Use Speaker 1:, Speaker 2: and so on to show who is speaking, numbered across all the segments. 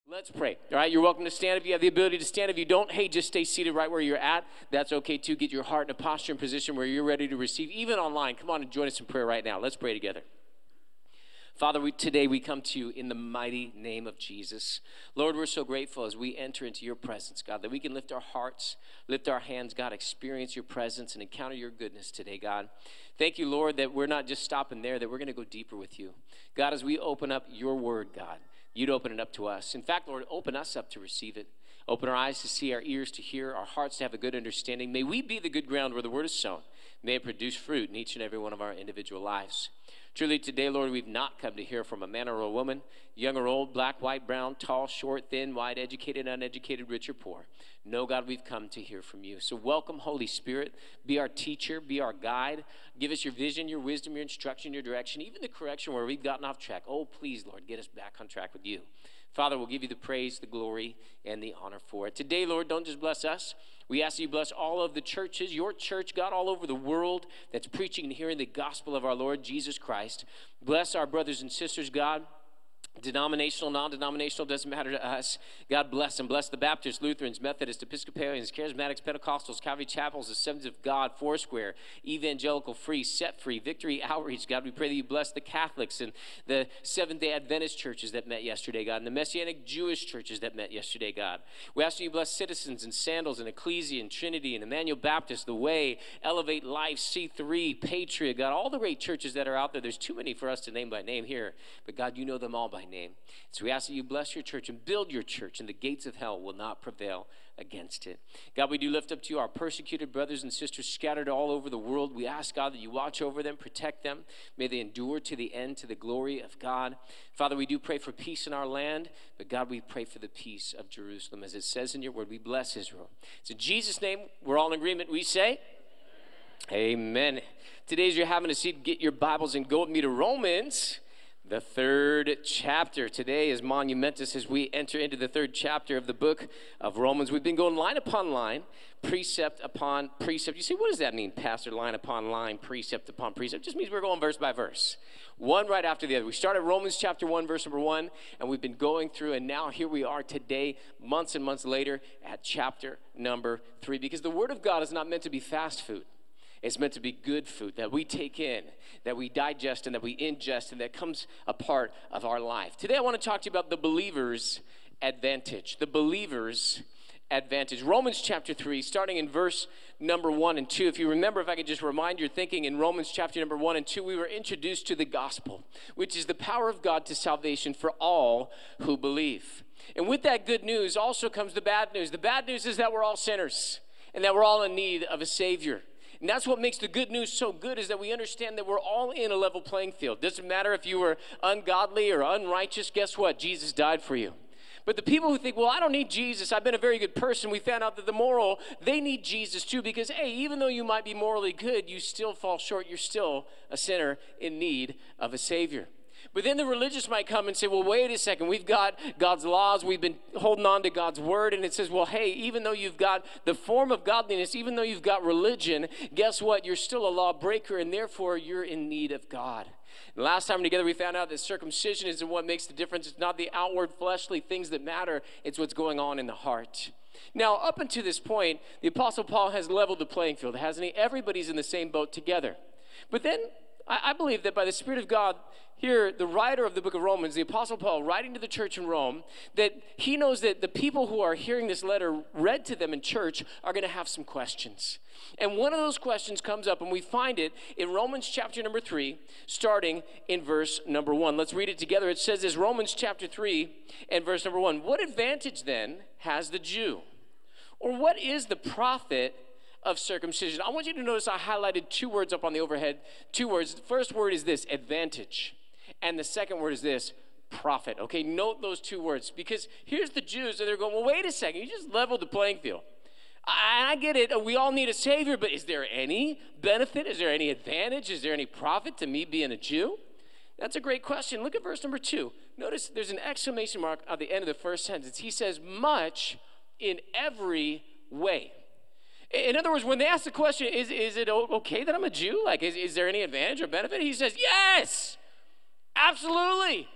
Speaker 1: Let's pray. All right, you're welcome to stand if you have the ability to stand. If you don't, hey, just stay seated right where you're at. That's okay too. Get your heart in a posture and position where you're ready to receive, even online. Come on and join us in prayer right now. Let's pray together. Father, today we come to you in the mighty name of Jesus. Lord, we're so grateful as we enter into your presence, God, that we can lift our hearts, lift our hands, God, experience your presence and encounter your goodness today, God. Thank you, Lord, that we're not just stopping there, that we're going to go deeper with you. God, as we open up your word, God, you'd open it up to us. In fact, Lord, open us up to receive it. Open our eyes to see, our ears to hear, our hearts to have a good understanding. May we be the good ground where the word is sown. May it produce fruit in each and every one of our individual lives. Truly today, Lord, we've not come to hear from a man or a woman, young or old, black, white, brown, tall, short, thin, wide, educated, uneducated, rich or poor. No, God, we've come to hear from you. So welcome, Holy Spirit. Be our teacher, be our guide. Give us your vision, your wisdom, your instruction, your direction, even the correction where we've gotten off track. Oh, please, Lord, get us back on track with you. Father, we'll give you the praise, the glory, and the honor for it. Today, Lord, don't just bless us. We ask that you bless all of the churches, your church, God, all over the world that's preaching and hearing the gospel of our Lord Jesus Christ. Bless our brothers and sisters, God. Denominational, non-denominational, doesn't matter to us. God bless them. Bless the Baptists, Lutherans, Methodists, Episcopalians, Charismatics, Pentecostals, Calvary Chapels, Assemblies of God, Foursquare, Evangelical, Free, Set Free, Victory Outreach. God, we pray that you bless the Catholics and the Seventh-day Adventist churches that met yesterday, God, and the Messianic Jewish churches that met yesterday, God. We ask that you bless Citizens and Sandals and Ecclesia and Trinity and Emmanuel Baptist, The Way, Elevate Life, C3, Patriot, God, all the great churches that are out there. There's too many for us to name by name here, but God, you know them all by name. So we ask that you bless your church and build your church, and the gates of hell will not prevail against it. God, we do lift up to you our persecuted brothers and sisters scattered all over the world. We ask, God, that you watch over them, protect them. May they endure to the end, to the glory of God. Father, we do pray for peace in our land, but God, we pray for the peace of Jerusalem. As it says in your word, we bless Israel. It's in Jesus' name, we're all in agreement. We say, amen. Today, as you're having a seat, get your Bibles and go with me to Romans, the third chapter. Today is monumentous as we enter into the third chapter of the book of Romans. We've been going line upon line, precept upon precept. You say, what does that mean, Pastor? Line upon line, precept upon precept. It just means we're going verse by verse, one right after the other. We started Romans chapter 1, verse number 1, and we've been going through, and now here we are today, months and months later, at chapter number 3, because the Word of God is not meant to be fast food. It's meant to be good food that we take in, that we digest, and that we ingest, and that comes a part of our life. Today I want to talk to you about the believer's advantage. The believer's advantage. Romans chapter 3, starting in verse number 1 and 2. If you remember, if I could just remind your thinking, in Romans chapter number 1 and 2, we were introduced to the gospel, which is the power of God to salvation for all who believe. And with that good news also comes the bad news. The bad news is that we're all sinners, and that we're all in need of a Savior. And that's what makes the good news so good, is that we understand that we're all in a level playing field. Doesn't matter if you were ungodly or unrighteous, guess what? Jesus died for you. But the people who think, well, I don't need Jesus, I've been a very good person, we found out that the moral, they need Jesus too, because, hey, even though you might be morally good, you still fall short. You're still a sinner in need of a Savior. But then the religious might come and say, well, wait a second, we've got God's laws, we've been holding on to God's word, and it says, well, hey, even though you've got the form of godliness, even though you've got religion, guess what? You're still a lawbreaker, and therefore you're in need of God. And last time together we found out that circumcision isn't what makes the difference. It's not the outward fleshly things that matter. It's what's going on in the heart. Now, up until this point, the Apostle Paul has leveled the playing field, hasn't he? Everybody's in the same boat together. But then I believe that by the Spirit of God, here, the writer of the book of Romans, the Apostle Paul, writing to the church in Rome, that he knows that the people who are hearing this letter read to them in church are going to have some questions. And one of those questions comes up, and we find it in Romans chapter number 3, starting in verse number 1. Let's read it together. It says this, Romans chapter 3 and verse number 1. What advantage then has the Jew? Or what is the profit of circumcision? I want you to notice I highlighted two words up on the overhead. Two words. The first word is this, advantage. And the second word is this, profit. Okay, note those two words, because here's the Jews, and they're going, well, wait a second, you just leveled the playing field. I get it, we all need a Savior, but is there any benefit? Is there any advantage? Is there any profit to me being a Jew? That's a great question. Look at verse number 2. Notice there's an exclamation mark at the end of the first sentence. He says, much in every way. In other words, when they ask the question, is it okay that I'm a Jew? Like, is there any advantage or benefit? He says, yes, absolutely.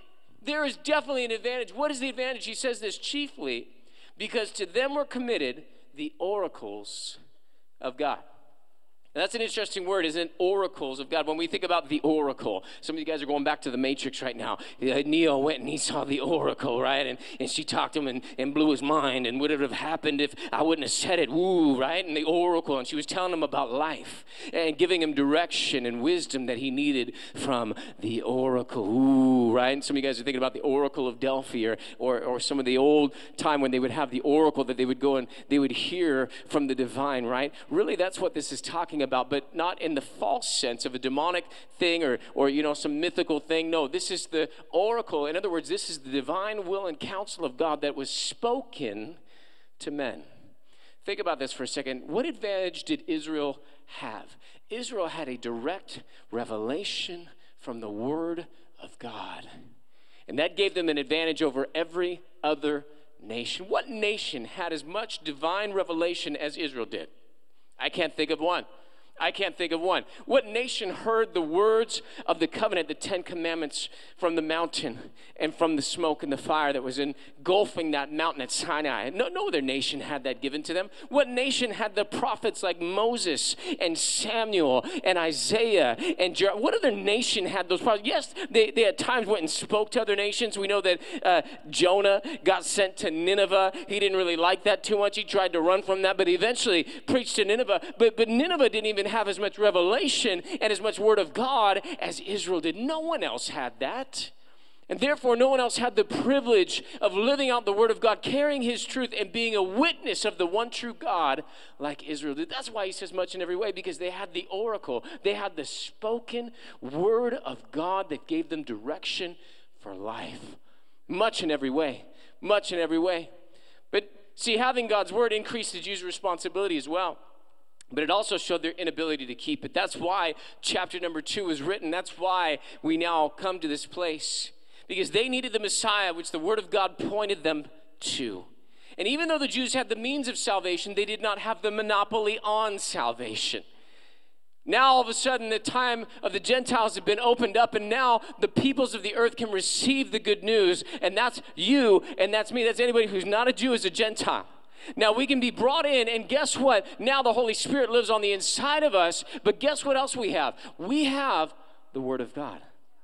Speaker 1: There is definitely an advantage. What is the advantage? He says this chiefly because to them were committed the oracles of God. And that's an interesting word, isn't it? Oracles of God. When we think about the oracle, some of you guys are going back to the Matrix right now. Neo went and he saw the oracle, right? And she talked to him and blew his mind. And would it have happened if I wouldn't have said it? Woo, right? And the oracle. And she was telling him about life and giving him direction and wisdom that he needed from the oracle. Ooh, right? And some of you guys are thinking about the oracle of Delphi or some of the old time when they would have the oracle that they would go and they would hear from the divine, right? Really, that's what this is talking about, but not in the false sense of a demonic thing or you know, some mythical thing. No, this is the oracle. In other words, this is the divine will and counsel of God that was spoken to men. Think about this for a second. What advantage did Israel have? Israel had a direct revelation from the Word of God. And that gave them an advantage over every other nation. What nation had as much divine revelation as Israel did? I can't think of one. I can't think of one. What nation heard the words of the covenant, the 10 commandments from the mountain and from the smoke and the fire that was engulfing that mountain at Sinai? No other nation had that given to them. What nation had the prophets like Moses and Samuel and Isaiah and Jeremiah? What other nation had those prophets? Yes, they at times went and spoke to other nations. We know that Jonah got sent to Nineveh. He didn't really like that too much. He tried to run from that, but he eventually preached to Nineveh. But Nineveh didn't even have as much revelation and as much word of God as Israel did. No one else had that. And therefore, no one else had the privilege of living out the word of God, carrying his truth and being a witness of the one true God like Israel did. That's why he says much in every way, because they had the oracle. They had the spoken word of God that gave them direction for life. Much in every way. Much in every way. But see, having God's word increased the Jews' responsibility as well. But it also showed their inability to keep it. That's why chapter number 2 was written. That's why we now come to this place. Because they needed the Messiah, which the Word of God pointed them to. And even though the Jews had the means of salvation, they did not have the monopoly on salvation. Now, all of a sudden, the time of the Gentiles have been opened up, and now the peoples of the earth can receive the good news. And that's you, and that's me. That's anybody who's not a Jew is a Gentile. Now we can be brought in, and guess what? Now the Holy Spirit lives on the inside of us, but guess what else we have? We have the Word of God.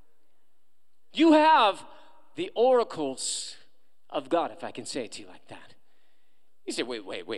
Speaker 1: You have the oracles of God, if I can say it to you like that. You say,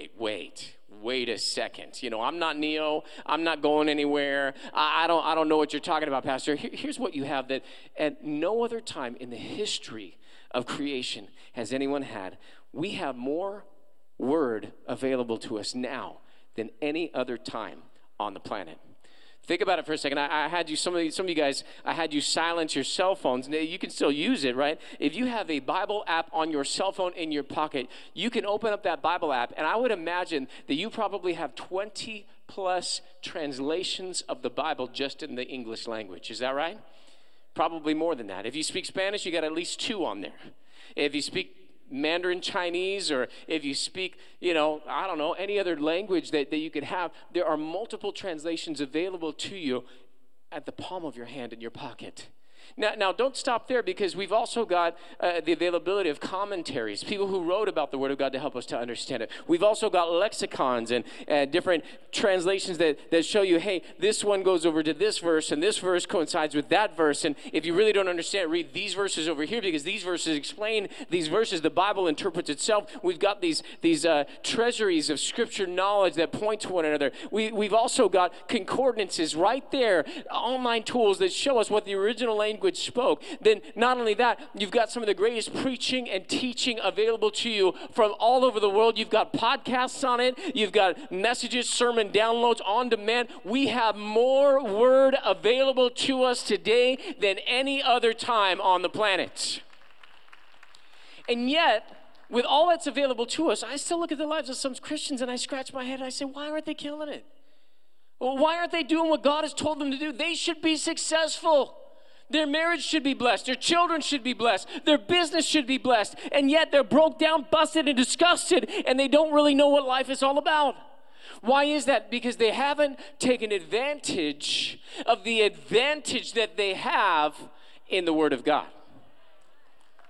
Speaker 1: wait a second. You know, I'm not Neo. I'm not going anywhere. I don't know what you're talking about, Pastor. Here's what you have that at no other time in the history of creation has anyone had. We have more word available to us now than any other time on the planet. Think about it for a second. I had you, some of you guys, I had you silence your cell phones. You can still use it, right? If you have a Bible app on your cell phone in your pocket, you can open up that Bible app, and I would imagine that you probably have 20 plus translations of the Bible just in the English language. Is that right? Probably more than that. If you speak Spanish, you got at least 2 on there. If you speak Mandarin Chinese, or if you speak, you know, I don't know, any other language that you could have, there are multiple translations available to you at the palm of your hand in your pocket. Now, don't stop there, because we've also got the availability of commentaries, people who wrote about the Word of God to help us to understand it. We've also got lexicons and different translations that show you, hey, this one goes over to this verse, and this verse coincides with that verse. And if you really don't understand it, read these verses over here, because these verses explain these verses. The Bible interprets itself. We've got these treasuries of Scripture knowledge that point to one another. We've also got concordances right there, online tools that show us what the original language spoke. Then not only that, you've got some of the greatest preaching and teaching available to you from all over the world. You've got podcasts on it. You've got messages, sermon downloads on demand. We have more word available to us today than any other time on the planet. And yet, with all that's available to us, I still look at the lives of some Christians and I scratch my head and I say, why aren't they killing it? Well, why aren't they doing what God has told them to do? They should be successful. Their marriage should be blessed. Their children should be blessed. Their business should be blessed. And yet they're broke down, busted, and disgusted, and they don't really know what life is all about. Why is that? Because they haven't taken advantage of the advantage that they have in the Word of God.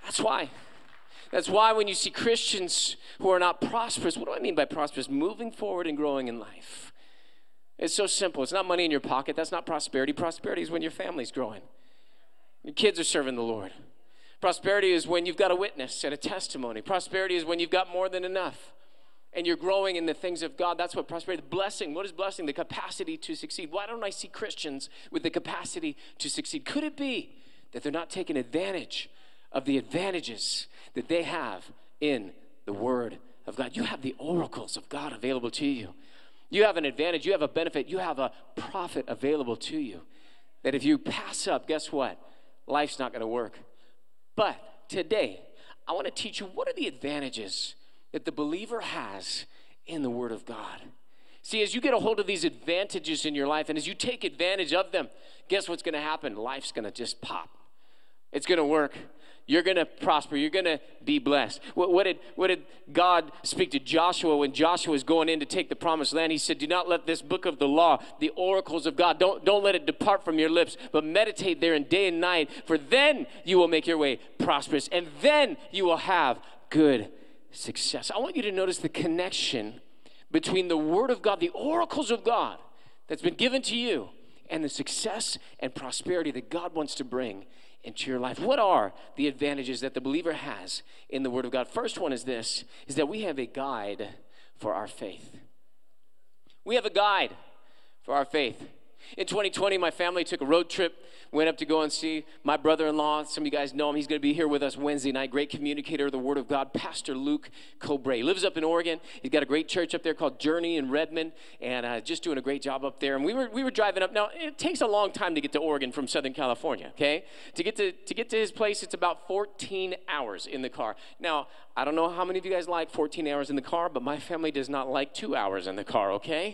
Speaker 1: That's why. That's why when you see Christians who are not prosperous, what do I mean by prosperous? Moving forward and growing in life. It's so simple. It's not money in your pocket. That's not prosperity. Prosperity is when your family's growing. Your kids are serving the Lord. Prosperity is when you've got a witness and a testimony. Prosperity is when you've got more than enough and you're growing in the things of God. That's what prosperity is. Blessing. What is blessing? The capacity to succeed. Why don't I see Christians with the capacity to succeed? Could it be that they're not taking advantage of the advantages that they have in the Word of God? You have the oracles of God available to you. You have an advantage. You have a benefit. You have a profit available to you that if you pass up, guess what? Life's not going to work. But today, I want to teach you what are the advantages that the believer has in the Word of God. See, as you get a hold of these advantages in your life, and as you take advantage of them, guess what's going to happen? Life's going to just pop. It's going to work. You're going to prosper. You're going to be blessed. What did God speak to Joshua when Joshua was going in to take the promised land? He said, do not let this book of the law, the oracles of God, don't let it depart from your lips, but meditate therein day and night, for then you will make your way prosperous, and then you will have good success. I want you to notice the connection between the Word of God, the oracles of God that's been given to you, and the success and prosperity that God wants to bring into your life. What are the advantages that the believer has in the Word of God? First one is this, is that we have a guide for our faith. We have a guide for our faith. In 2020, my family took a road trip, went up to go and see my brother-in-law. Some of you guys know him. He's going to be here with us Wednesday night. Great communicator of the Word of God, Pastor Luke Cobre. He lives up in Oregon. He's got a great church up there called Journey in Redmond, and just doing a great job up there. And we were driving up. Now, it takes a long time to get to Oregon from Southern California, okay? To get to his place, it's about 14 hours in the car. Now, I don't know how many of you guys like 14 hours in the car, but my family does not like 2 hours in the car, okay?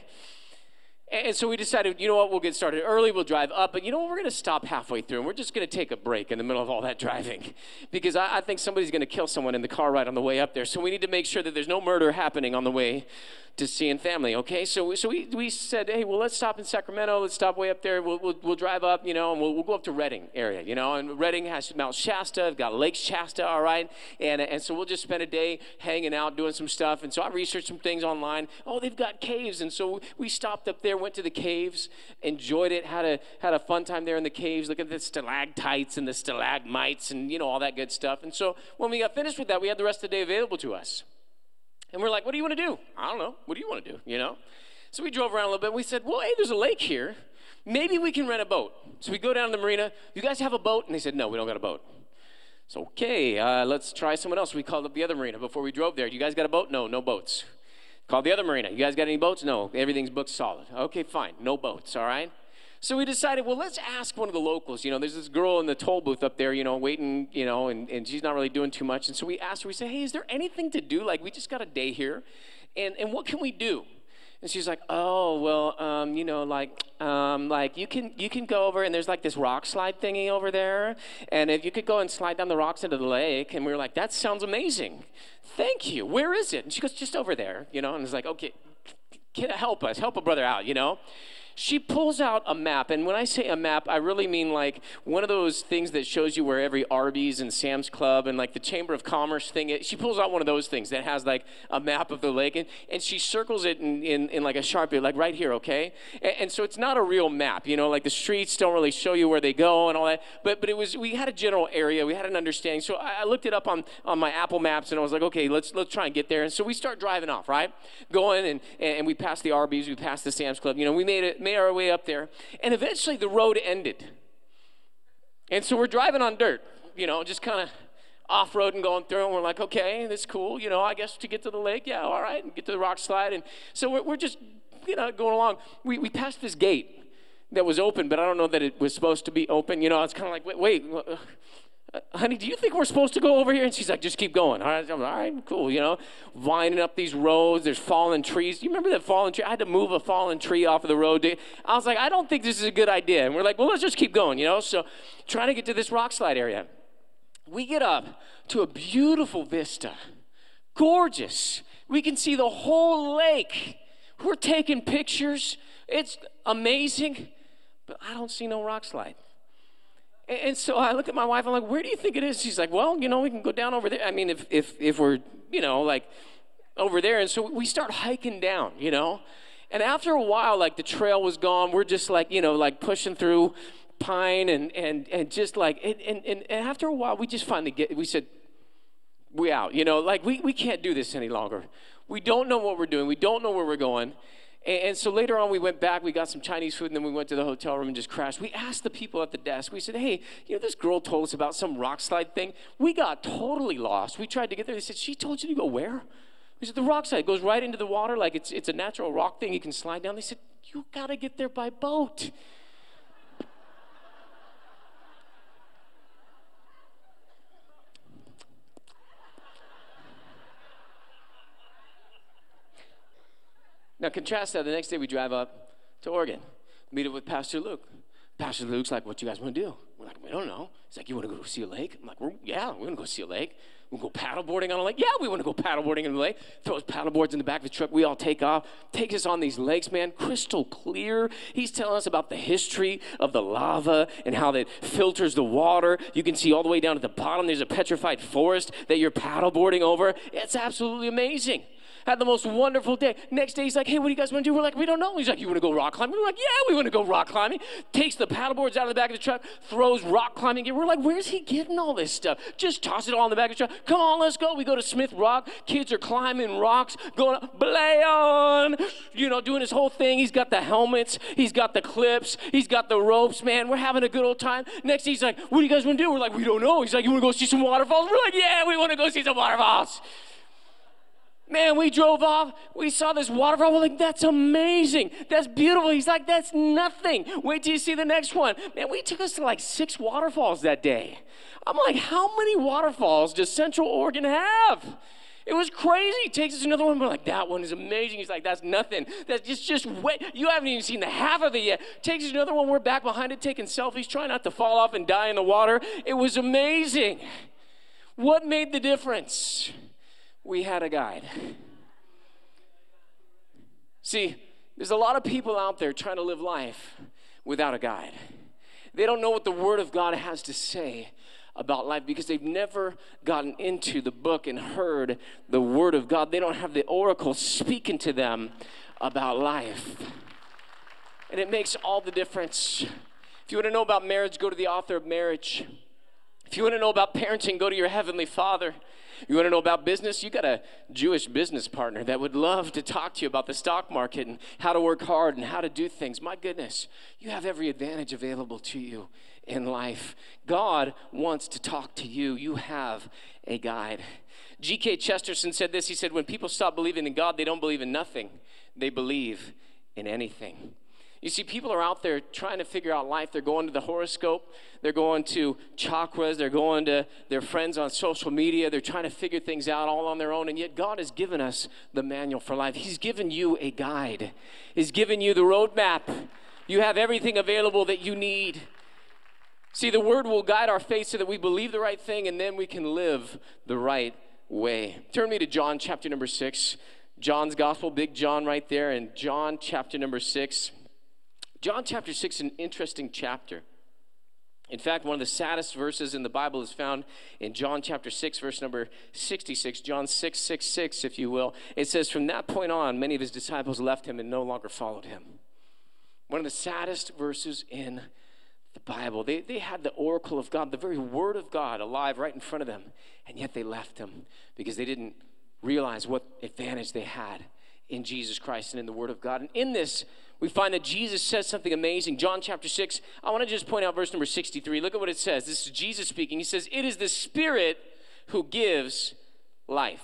Speaker 1: And so we decided, you know what, we'll get started early, we'll drive up, but you know what, we're going to stop halfway through, and we're just going to take a break in the middle of all that driving, because I think somebody's going to kill someone in the car ride on the way up there, so we need to make sure that there's no murder happening on the way to seeing family, okay? So we said, hey, well, let's stop in Sacramento, let's stop way up there, we'll drive up, you know, and we'll go up to Redding area, you know, and Redding has Mount Shasta, got Lake Shasta, all right, and so we'll just spend a day hanging out, doing some stuff, and so I researched some things online. Oh, they've got caves, and so we stopped up there, went to the caves, enjoyed it, had a fun time there in the caves, looking at the stalactites and the stalagmites and, you know, all that good stuff. And so when we got finished with that, we had the rest of the day available to us. And we're like, what do you want to do? I don't know. What do you want to do, you know? So we drove around a little bit, and we said, well, hey, there's a lake here. Maybe we can rent a boat. So we go down to the marina. You guys have a boat? And they said, no, we don't got a boat. So, okay, let's try someone else. We called up the other marina before we drove there. You guys got a boat? No, no boats. Called the other marina. You guys got any boats? No, everything's booked solid. Okay, fine, no boats, all right? So we decided, well, let's ask one of the locals. You know, there's this girl in the toll booth up there, you know, waiting, you know, and she's not really doing too much. And so we asked her, we said, hey, is there anything to do? Like, we just got a day here, and what can we do? And she's like, oh, well, you know, like you can go over, and there's like this rock slide thingy over there, and if you could go and slide down the rocks into the lake. And we were like, that sounds amazing. Thank you. Where is it? And she goes, just over there, you know, and it's like, okay, help us, help a brother out, you know. She pulls out a map, and when I say a map, I really mean like one of those things that shows you where every Arby's and Sam's Club and like the Chamber of Commerce thing is. She pulls out one of those things that has like a map of the lake, and she circles it in like a Sharpie, like right here, okay? And so it's not a real map, you know, like the streets don't really show you where they go and all that, but it was, we had a general area, we had an understanding. So I looked it up on my Apple Maps, and I was like, okay, let's try and get there. And so we start driving off, right? Going, and we passed the Arby's, we passed the Sam's Club, you know, we made our way up there, and eventually the road ended. And so we're driving on dirt, you know, just kind of off-road and going through, and we're like, okay, that's cool, you know, I guess to get to the lake, yeah, all right, and get to the rock slide. And so we're just, you know, going along. We passed this gate that was open, but I don't know that it was supposed to be open, you know. It's kind of like, wait, honey, do you think we're supposed to go over here? And she's like, just keep going. All right, I'm like, all right, cool, you know, winding up these roads. There's fallen trees. Do you remember that fallen tree? I had to move a fallen tree off of the road. I was like, I don't think this is a good idea. And we're like, well, let's just keep going, you know. So trying to get to this rock slide area. We get up to a beautiful vista. Gorgeous. We can see the whole lake. We're taking pictures. It's amazing. But I don't see no rock slide. And so I look at my wife, I'm like, where do you think it is? She's like, well, we can go down over there. I mean, if we're, like over there. And so we start hiking down, And after a while, like the trail was gone. We're just like, like pushing through pine and just like, and after a while, we just finally we said, we out, like we can't do this any longer. We don't know what we're doing. We don't know where we're going. And so later on, we went back, we got some Chinese food, and then we went to the hotel room and just crashed. We asked the people at the desk, we said, hey, this girl told us about some rock slide thing. We got totally lost. We tried to get there. They said, she told you to go where? We said, the rock slide goes right into the water, like it's a natural rock thing you can slide down. They said, you got to get there by boat. Now, contrast that. The next day, we drive up to Oregon, meet up with Pastor Luke. Pastor Luke's like, what you guys want to do? We're like, we don't know. He's like, you want to go see a lake? I'm like, yeah, we're going to go see a lake. We'll go paddleboarding on a lake. Yeah, we want to go paddleboarding in the lake. Throws paddleboards in the back of the truck. We all take off. Takes us on these lakes, man, crystal clear. He's telling us about the history of the lava and how that filters the water. You can see all the way down at the bottom. There's a petrified forest that you're paddleboarding over. It's absolutely amazing. Had the most wonderful day. Next day, he's like, hey, what do you guys want to do? We're like, we don't know. He's like, you want to go rock climbing? We're like, yeah, we want to go rock climbing. Takes the paddleboards out of the back of the truck, throws rock climbing gear. We're like, where's he getting all this stuff? Just toss it all in the back of the truck. Come on, let's go. We go to Smith Rock. Kids are climbing rocks, going up, belay on, doing his whole thing. He's got the helmets. He's got the clips. He's got the ropes, man. We're having a good old time. Next, he's like, what do you guys want to do? We're like, we don't know. He's like, you want to go see some waterfalls? We're like, yeah, we want to go see some waterfalls. Man, we drove off. We saw this waterfall. We're like, that's amazing. That's beautiful. He's like, that's nothing. Wait till you see the next one. Man, we took us to like 6 waterfalls that day. I'm like, how many waterfalls does Central Oregon have? It was crazy. He takes us to another one. We're like, that one is amazing. He's like, that's nothing. That's just wait. You haven't even seen the half of it yet. Takes us to another one. We're back behind it taking selfies, trying not to fall off and die in the water. It was amazing. What made the difference? We had a guide. See, there's a lot of people out there trying to live life without a guide. They don't know what the Word of God has to say about life because they've never gotten into the book and heard the Word of God. They don't have the oracle speaking to them about life. And it makes all the difference. If you want to know about marriage, go to the author of Marriage. If you want to know about parenting, go to your Heavenly Father. You want to know about business? You got a Jewish business partner that would love to talk to you about the stock market and how to work hard and how to do things. My goodness, you have every advantage available to you in life. God wants to talk to you. You have a guide. G.K. Chesterton said this. He said, when people stop believing in God, they don't believe in nothing. They believe in anything. You see, people are out there trying to figure out life. They're going to the horoscope. They're going to chakras. They're going to their friends on social media. They're trying to figure things out all on their own. And yet God has given us the manual for life. He's given you a guide. He's given you the roadmap. You have everything available that you need. See, the Word will guide our faith so that we believe the right thing and then we can live the right way. Turn me to John chapter number 6. John's Gospel, Big John right there. And John chapter number 6. John chapter 6 is an interesting chapter. In fact, one of the saddest verses in the Bible is found in John chapter 6, verse number 66. John 6:66, if you will. It says, from that point on, many of his disciples left him and no longer followed him. One of the saddest verses in the Bible. They had the oracle of God, the very Word of God alive right in front of them, and yet they left him because they didn't realize what advantage they had in Jesus Christ and in the Word of God. And in this, we find that Jesus says something amazing. John chapter 6, I want to just point out verse number 63. Look at what it says. This is Jesus speaking. He says, it is the Spirit who gives life.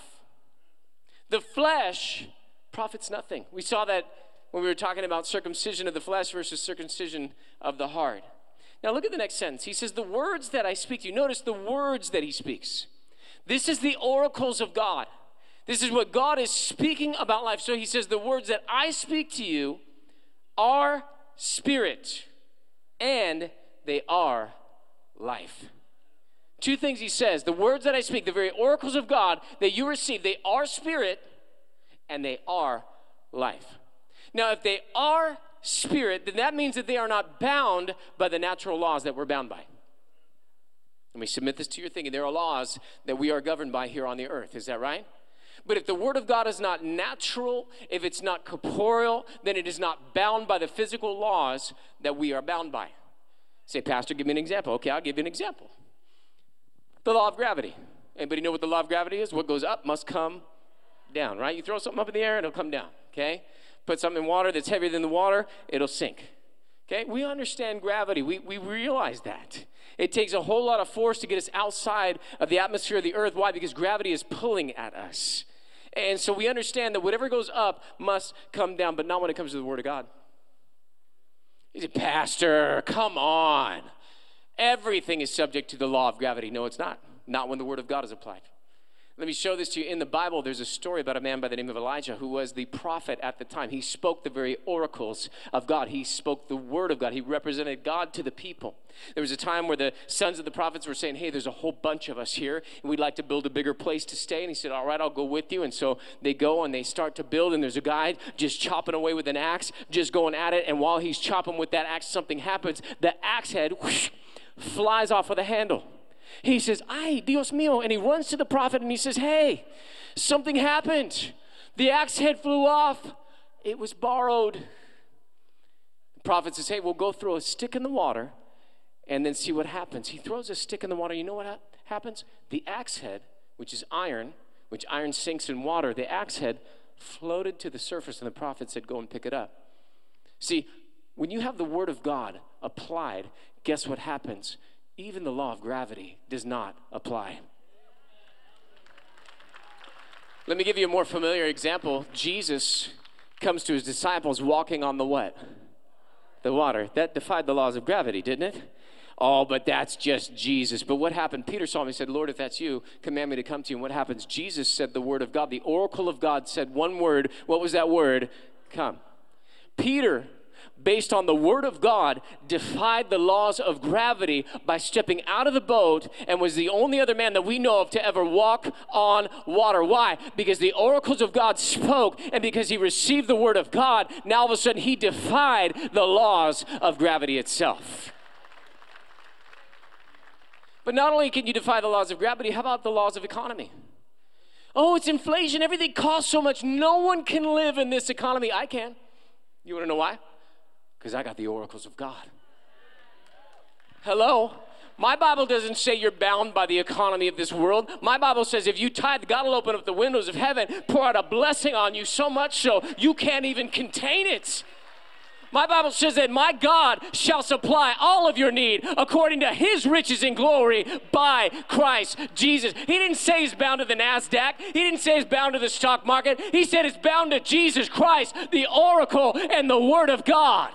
Speaker 1: The flesh profits nothing. We saw that when we were talking about circumcision of the flesh versus circumcision of the heart. Now look at the next sentence. He says, the words that I speak to you. Notice the words that he speaks. This is the oracles of God. This is what God is speaking about life. So he says, the words that I speak to you are spirit, and they are life. Two things he says. The words that I speak, the very oracles of God that you receive, they are spirit, and they are life. Now, if they are spirit, then that means that they are not bound by the natural laws that we're bound by. Let me submit this to your thinking. There are laws that we are governed by here on the earth. Is that right? But if the word of God is not natural, if it's not corporeal, then it is not bound by the physical laws that we are bound by. Say, Pastor, give me an example. Okay, I'll give you an example. The law of gravity. Anybody know what the law of gravity is? What goes up must come down, right? You throw something up in the air, it'll come down, okay? Put something in water that's heavier than the water, it'll sink. Okay, we understand gravity. We realize that. It takes a whole lot of force to get us outside of the atmosphere of the earth. Why? Because gravity is pulling at us. And so we understand that whatever goes up must come down, but not when it comes to the Word of God. He said, Pastor, come on. Everything is subject to the law of gravity. No, it's not. Not when the Word of God is applied. Let me show this to you. In the Bible, there's a story about a man by the name of Elijah who was the prophet at the time. He spoke the very oracles of God. He spoke the word of God. He represented God to the people. There was a time where the sons of the prophets were saying, hey, there's a whole bunch of us here, and we'd like to build a bigger place to stay. And he said, all right, I'll go with you. And so they go and they start to build, and there's a guy just chopping away with an axe, just going at it. And while he's chopping with that axe, something happens. The axe head whoosh, flies off of the handle. He says, ay, Dios mío. And he runs to the prophet and he says, hey, something happened. The axe head flew off. It was borrowed. The prophet says, hey, we'll go throw a stick in the water and then see what happens. He throws a stick in the water. You know what happens? The axe head, which is iron, which iron sinks in water, the axe head floated to the surface, and the prophet said, go and pick it up. See, when you have the word of God applied, guess what happens? Even the law of gravity does not apply. Let me give you a more familiar example. Jesus comes to his disciples walking on the what? The water. That defied the laws of gravity, didn't it? Oh, but that's just Jesus. But what happened? Peter saw him. He said, Lord, if that's you, command me to come to you. And what happens? Jesus said the word of God. The oracle of God said one word. What was that word? Come. Peter, based on the word of God, defied the laws of gravity by stepping out of the boat and was the only other man that we know of to ever walk on water. Why? Because the oracles of God spoke, and because he received the word of God, now all of a sudden he defied the laws of gravity itself. But not only can you defy the laws of gravity, how about the laws of economy? Oh, it's inflation. Everything costs so much. No one can live in this economy. I can. You want to know why? Because I got the oracles of God. Hello? My Bible doesn't say you're bound by the economy of this world. My Bible says if you tithe, God will open up the windows of heaven, pour out a blessing on you so much so you can't even contain it. My Bible says that my God shall supply all of your need according to his riches and glory by Christ Jesus. He didn't say he's bound to the NASDAQ. He didn't say he's bound to the stock market. He said it's bound to Jesus Christ, the oracle and the word of God.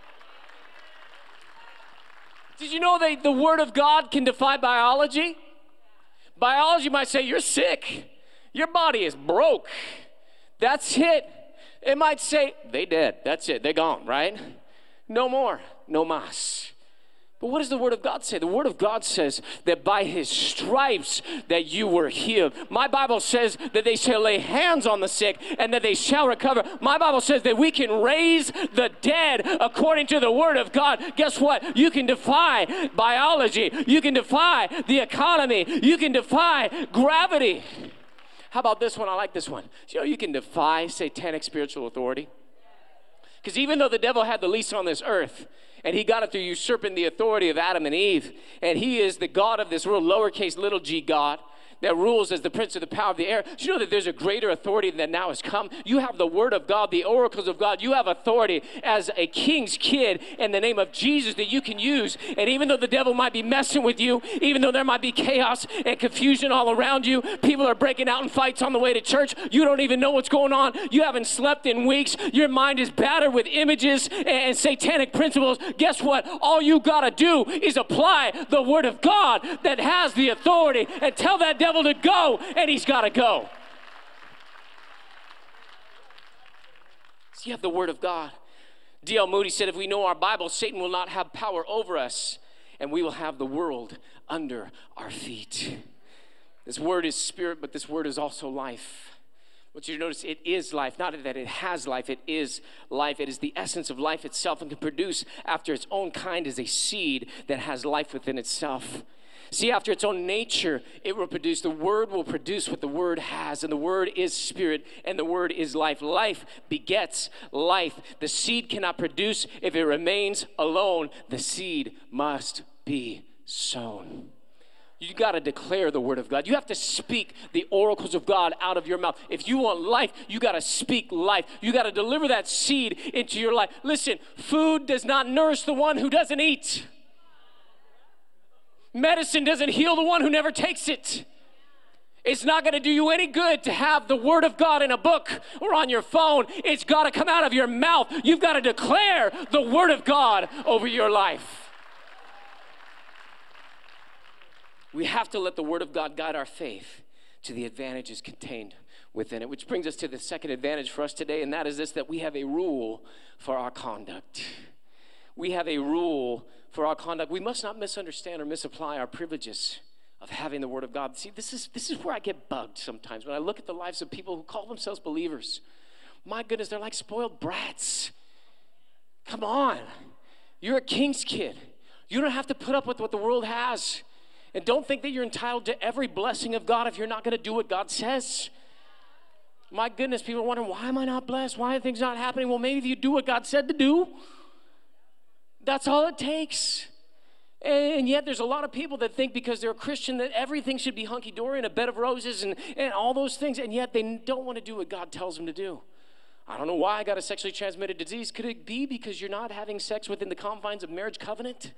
Speaker 1: Did you know that the word of God can defy biology? Biology might say you're sick. Your body is broke. That's it. It might say, they dead. That's it. They're gone, right? No more. No mas. But what does the word of God say? The word of God says that by his stripes that you were healed. My Bible says that they shall lay hands on the sick and that they shall recover. My Bible says that we can raise the dead according to the word of God. Guess what? You can defy biology. You can defy the economy. You can defy gravity. How about this one? I like this one. You know, you can defy satanic spiritual authority. Because even though the devil had the lease on this earth, and he got it through usurping the authority of Adam and Eve, and he is the God of this world, lowercase little g God, that rules as the prince of the power of the air. Do you know that there's a greater authority that now has come? You have the word of God, the oracles of God. You have authority as a king's kid in the name of Jesus that you can use. And even though the devil might be messing with you, even though there might be chaos and confusion all around you, people are breaking out in fights on the way to church, you don't even know what's going on. You haven't slept in weeks. Your mind is battered with images and satanic principles. Guess what? All you got to do is apply the word of God that has the authority and tell that devil to go, and he's got to go. So you have the word of God. D.L. Moody said, if we know our Bible, Satan will not have power over us, and we will have the world under our feet. This word is spirit, but this word is also life. I want you to notice it is life. Not that it has life, it is life. It is the essence of life itself and can produce after its own kind as a seed that has life within itself. See, after its own nature, it will produce. The Word will produce what the Word has, and the Word is spirit, and the Word is life. Life begets life. The seed cannot produce if it remains alone. The seed must be sown. You got to declare the Word of God. You have to speak the oracles of God out of your mouth. If you want life, you got to speak life. You got to deliver that seed into your life. Listen, food does not nourish the one who doesn't eat. Medicine doesn't heal the one who never takes it. It's not going to do you any good to have the Word of God in a book or on your phone. It's got to come out of your mouth. You've got to declare the Word of God over your life. We have to let the Word of God guide our faith to the advantages contained within it. Which brings us to the second advantage for us today, and that is this, that we have a rule for our conduct. We have a rule for our conduct. We must not misunderstand or misapply our privileges of having the Word of God. See, this is where I get bugged sometimes. When I look at the lives of people who call themselves believers, my goodness, they're like spoiled brats. Come on. You're a king's kid. You don't have to put up with what the world has. And don't think that you're entitled to every blessing of God if you're not going to do what God says. My goodness, people are wondering, why am I not blessed? Why are things not happening? Well, maybe if you do what God said to do, that's all it takes. And yet there's a lot of people that think because they're a Christian that everything should be hunky-dory and a bed of roses and all those things, and yet they don't want to do what God tells them to do. I don't know why I got a sexually transmitted disease. Could it be because you're not having sex within the confines of marriage covenant?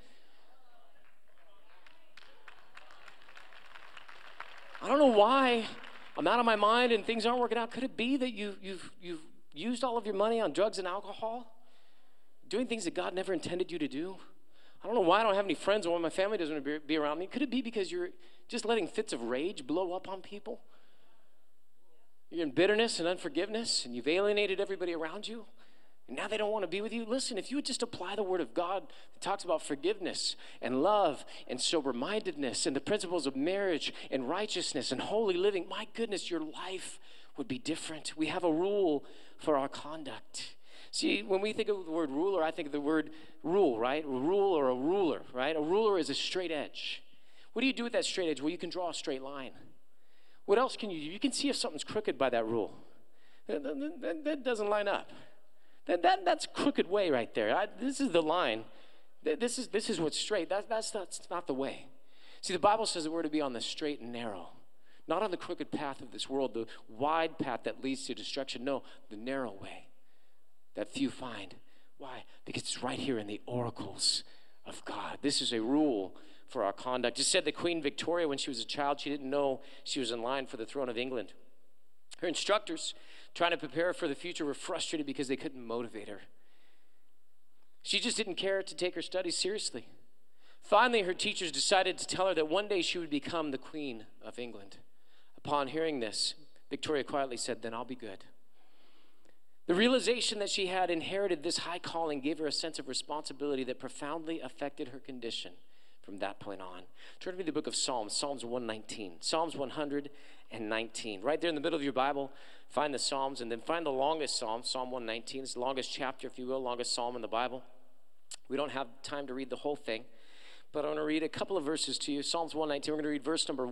Speaker 1: I don't know why I'm out of my mind and things aren't working out. Could it be that you've used all of your money on drugs and alcohol? Doing things that God never intended you to do? I don't know why I don't have any friends or why my family doesn't want to be around me. Could it be because you're just letting fits of rage blow up on people? You're in bitterness and unforgiveness and you've alienated everybody around you? And now they don't want to be with you. Listen, if you would just apply the Word of God that talks about forgiveness and love and sober-mindedness and the principles of marriage and righteousness and holy living, my goodness, your life would be different. We have a rule for our conduct. See, when we think of the word ruler, I think of the word rule, right? Rule or a ruler, right? A ruler is a straight edge. What do you do with that straight edge? Well, you can draw a straight line. What else can you do? You can see if something's crooked by that rule. That doesn't line up. That's crooked way right there. This is the line. This is what's straight. That's not the way. See, the Bible says that we're to be on the straight and narrow, not on the crooked path of this world, the wide path that leads to destruction. No, the narrow way that few find. Why? Because it's right here in the oracles of God. This is a rule for our conduct. It said that Queen Victoria, when she was a child, she didn't know she was in line for the throne of England. Her instructors, trying to prepare her for the future, were frustrated because they couldn't motivate her. She just didn't care to take her studies seriously. Finally, her teachers decided to tell her that one day she would become the Queen of England. Upon hearing this, Victoria quietly said, "Then I'll be good." The realization that she had inherited this high calling gave her a sense of responsibility that profoundly affected her condition from that point on. Turn to me to the book of Psalms, Psalms 119. Psalms 119. Right there in the middle of your Bible, find the Psalms, and then find the longest Psalm, Psalm 119. It's the longest chapter, if you will, longest Psalm in the Bible. We don't have time to read the whole thing, but I want to read a couple of verses to you. Psalms 119, we're going to read verse number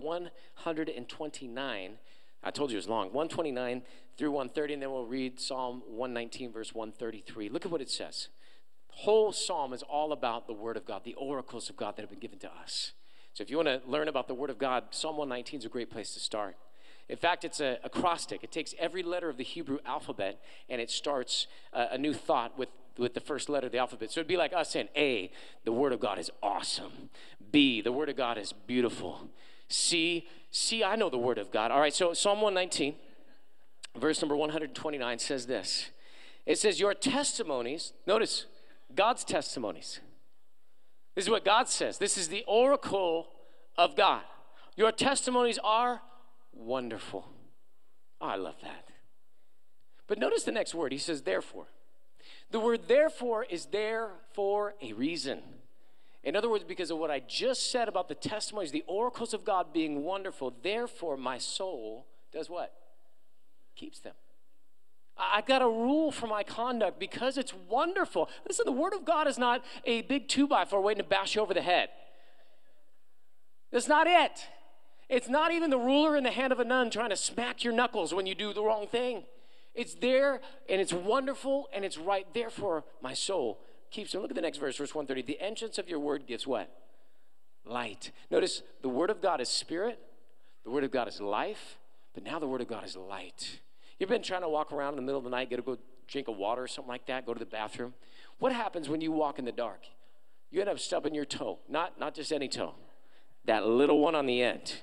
Speaker 1: 129. I told you it was long. 129 through 130, and then we'll read Psalm 119, verse 133. Look at what it says. The whole psalm is all about the Word of God, the oracles of God that have been given to us. So if you want to learn about the Word of God, Psalm 119 is a great place to start. In fact, it's an acrostic. It takes every letter of the Hebrew alphabet, and it starts a new thought with the first letter of the alphabet. So it'd be like us saying, A, the Word of God is awesome. B, the Word of God is beautiful. C, I know the Word of God. All right, so Psalm 119, verse number 129 says this. It says, your testimonies, notice, God's testimonies. This is what God says. This is the oracle of God. Your testimonies are wonderful. Oh, I love that. But notice the next word. He says, therefore. The word therefore is there for a reason. In other words, because of what I just said about the testimonies, the oracles of God being wonderful, therefore my soul does what? Keeps them. I've got a rule for my conduct because it's wonderful. Listen, the Word of God is not a big 2x4 waiting to bash you over the head. That's not it. It's not even the ruler in the hand of a nun trying to smack your knuckles when you do the wrong thing. It's there, and it's wonderful, and it's right. Therefore, my soul keeps. And look at the next verse, verse 130. The entrance of your word gives what? Light. Notice the word of God is spirit. The word of God is life. But now the word of God is light. You've been trying to walk around in the middle of the night, get to go drink a water or something like that, go to the bathroom. What happens when you walk in the dark? You end up stubbing your toe. Not just any toe. That little one on the end.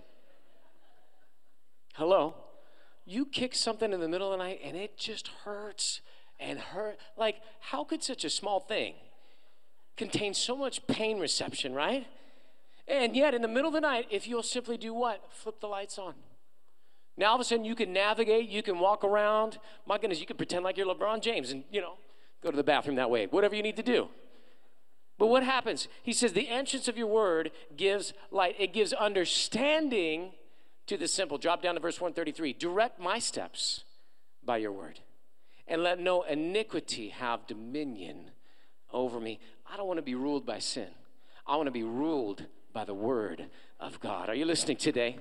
Speaker 1: Hello? You kick something in the middle of the night and it just hurts and hurt. Like, how could such a small thing contain so much pain reception, right? And yet, in the middle of the night, if you'll simply do what? Flip the lights on. Now, all of a sudden, you can navigate, you can walk around. My goodness, you can pretend like you're LeBron James and, go to the bathroom that way. Whatever you need to do. But what happens? He says, the entrance of your word gives light. It gives understanding to the simple. Drop down to verse 133. Direct my steps by your word, and let no iniquity have dominion over me. I don't want to be ruled by sin. I want to be ruled by the word of God. Are you listening today?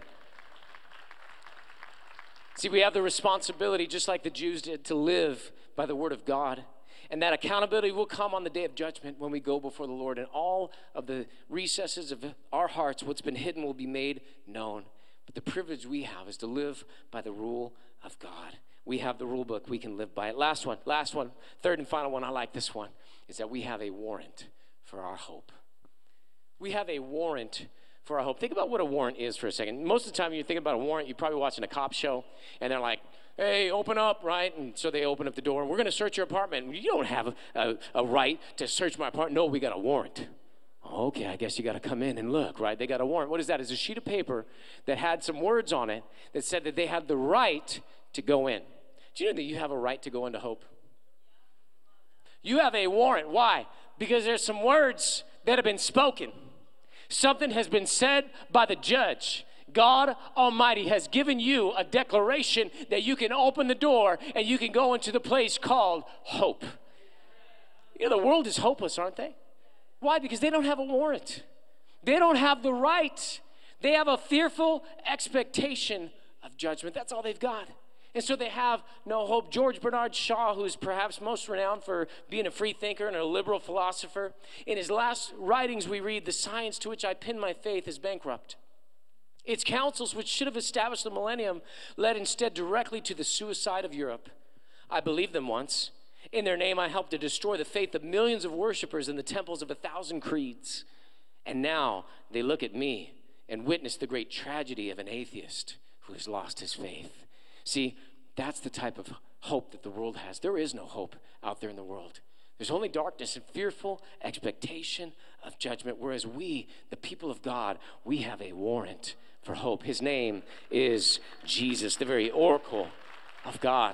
Speaker 1: See, we have the responsibility, just like the Jews did, to live by the word of God. And that accountability will come on the day of judgment when we go before the Lord. And all of the recesses of our hearts, what's been hidden, will be made known. But the privilege we have is to live by the rule of God. We have the rule book. We can live by it. Last one. Third and final one. I like this one. Is that we have a warrant for our hope. We have a warrant for our hope. Think about what a warrant is for a second. Most of the time, you think about a warrant, you're probably watching a cop show, and they're like, hey, open up, right? And so they open up the door, and we're going to search your apartment. You don't have a right to search my apartment. No, we got a warrant. Okay, I guess you got to come in and look, right? They got a warrant. What is that? It's a sheet of paper that had some words on it that said that they had the right to go in. Do you know that you have a right to go into hope? You have a warrant. Why? Because there's some words that have been spoken. Something has been said by the judge. God Almighty has given you a declaration that you can open the door and you can go into the place called hope. The world is hopeless, aren't they? Why? Because they don't have a warrant. They don't have the right. They have a fearful expectation of judgment. That's all they've got. And so they have no hope. George Bernard Shaw, who's perhaps most renowned for being a free thinker and a liberal philosopher, in his last writings we read, the science to which I pin my faith is bankrupt. Its counsels, which should have established the millennium, led instead directly to the suicide of Europe. I believed them once. In their name, I helped to destroy the faith of millions of worshipers in the temples of 1,000 creeds. And now they look at me and witness the great tragedy of an atheist who has lost his faith. See, that's the type of hope that the world has. There is no hope out there in the world. There's only darkness and fearful expectation of judgment, whereas we, the people of God, we have a warrant for hope. His name is Jesus, the very oracle of God.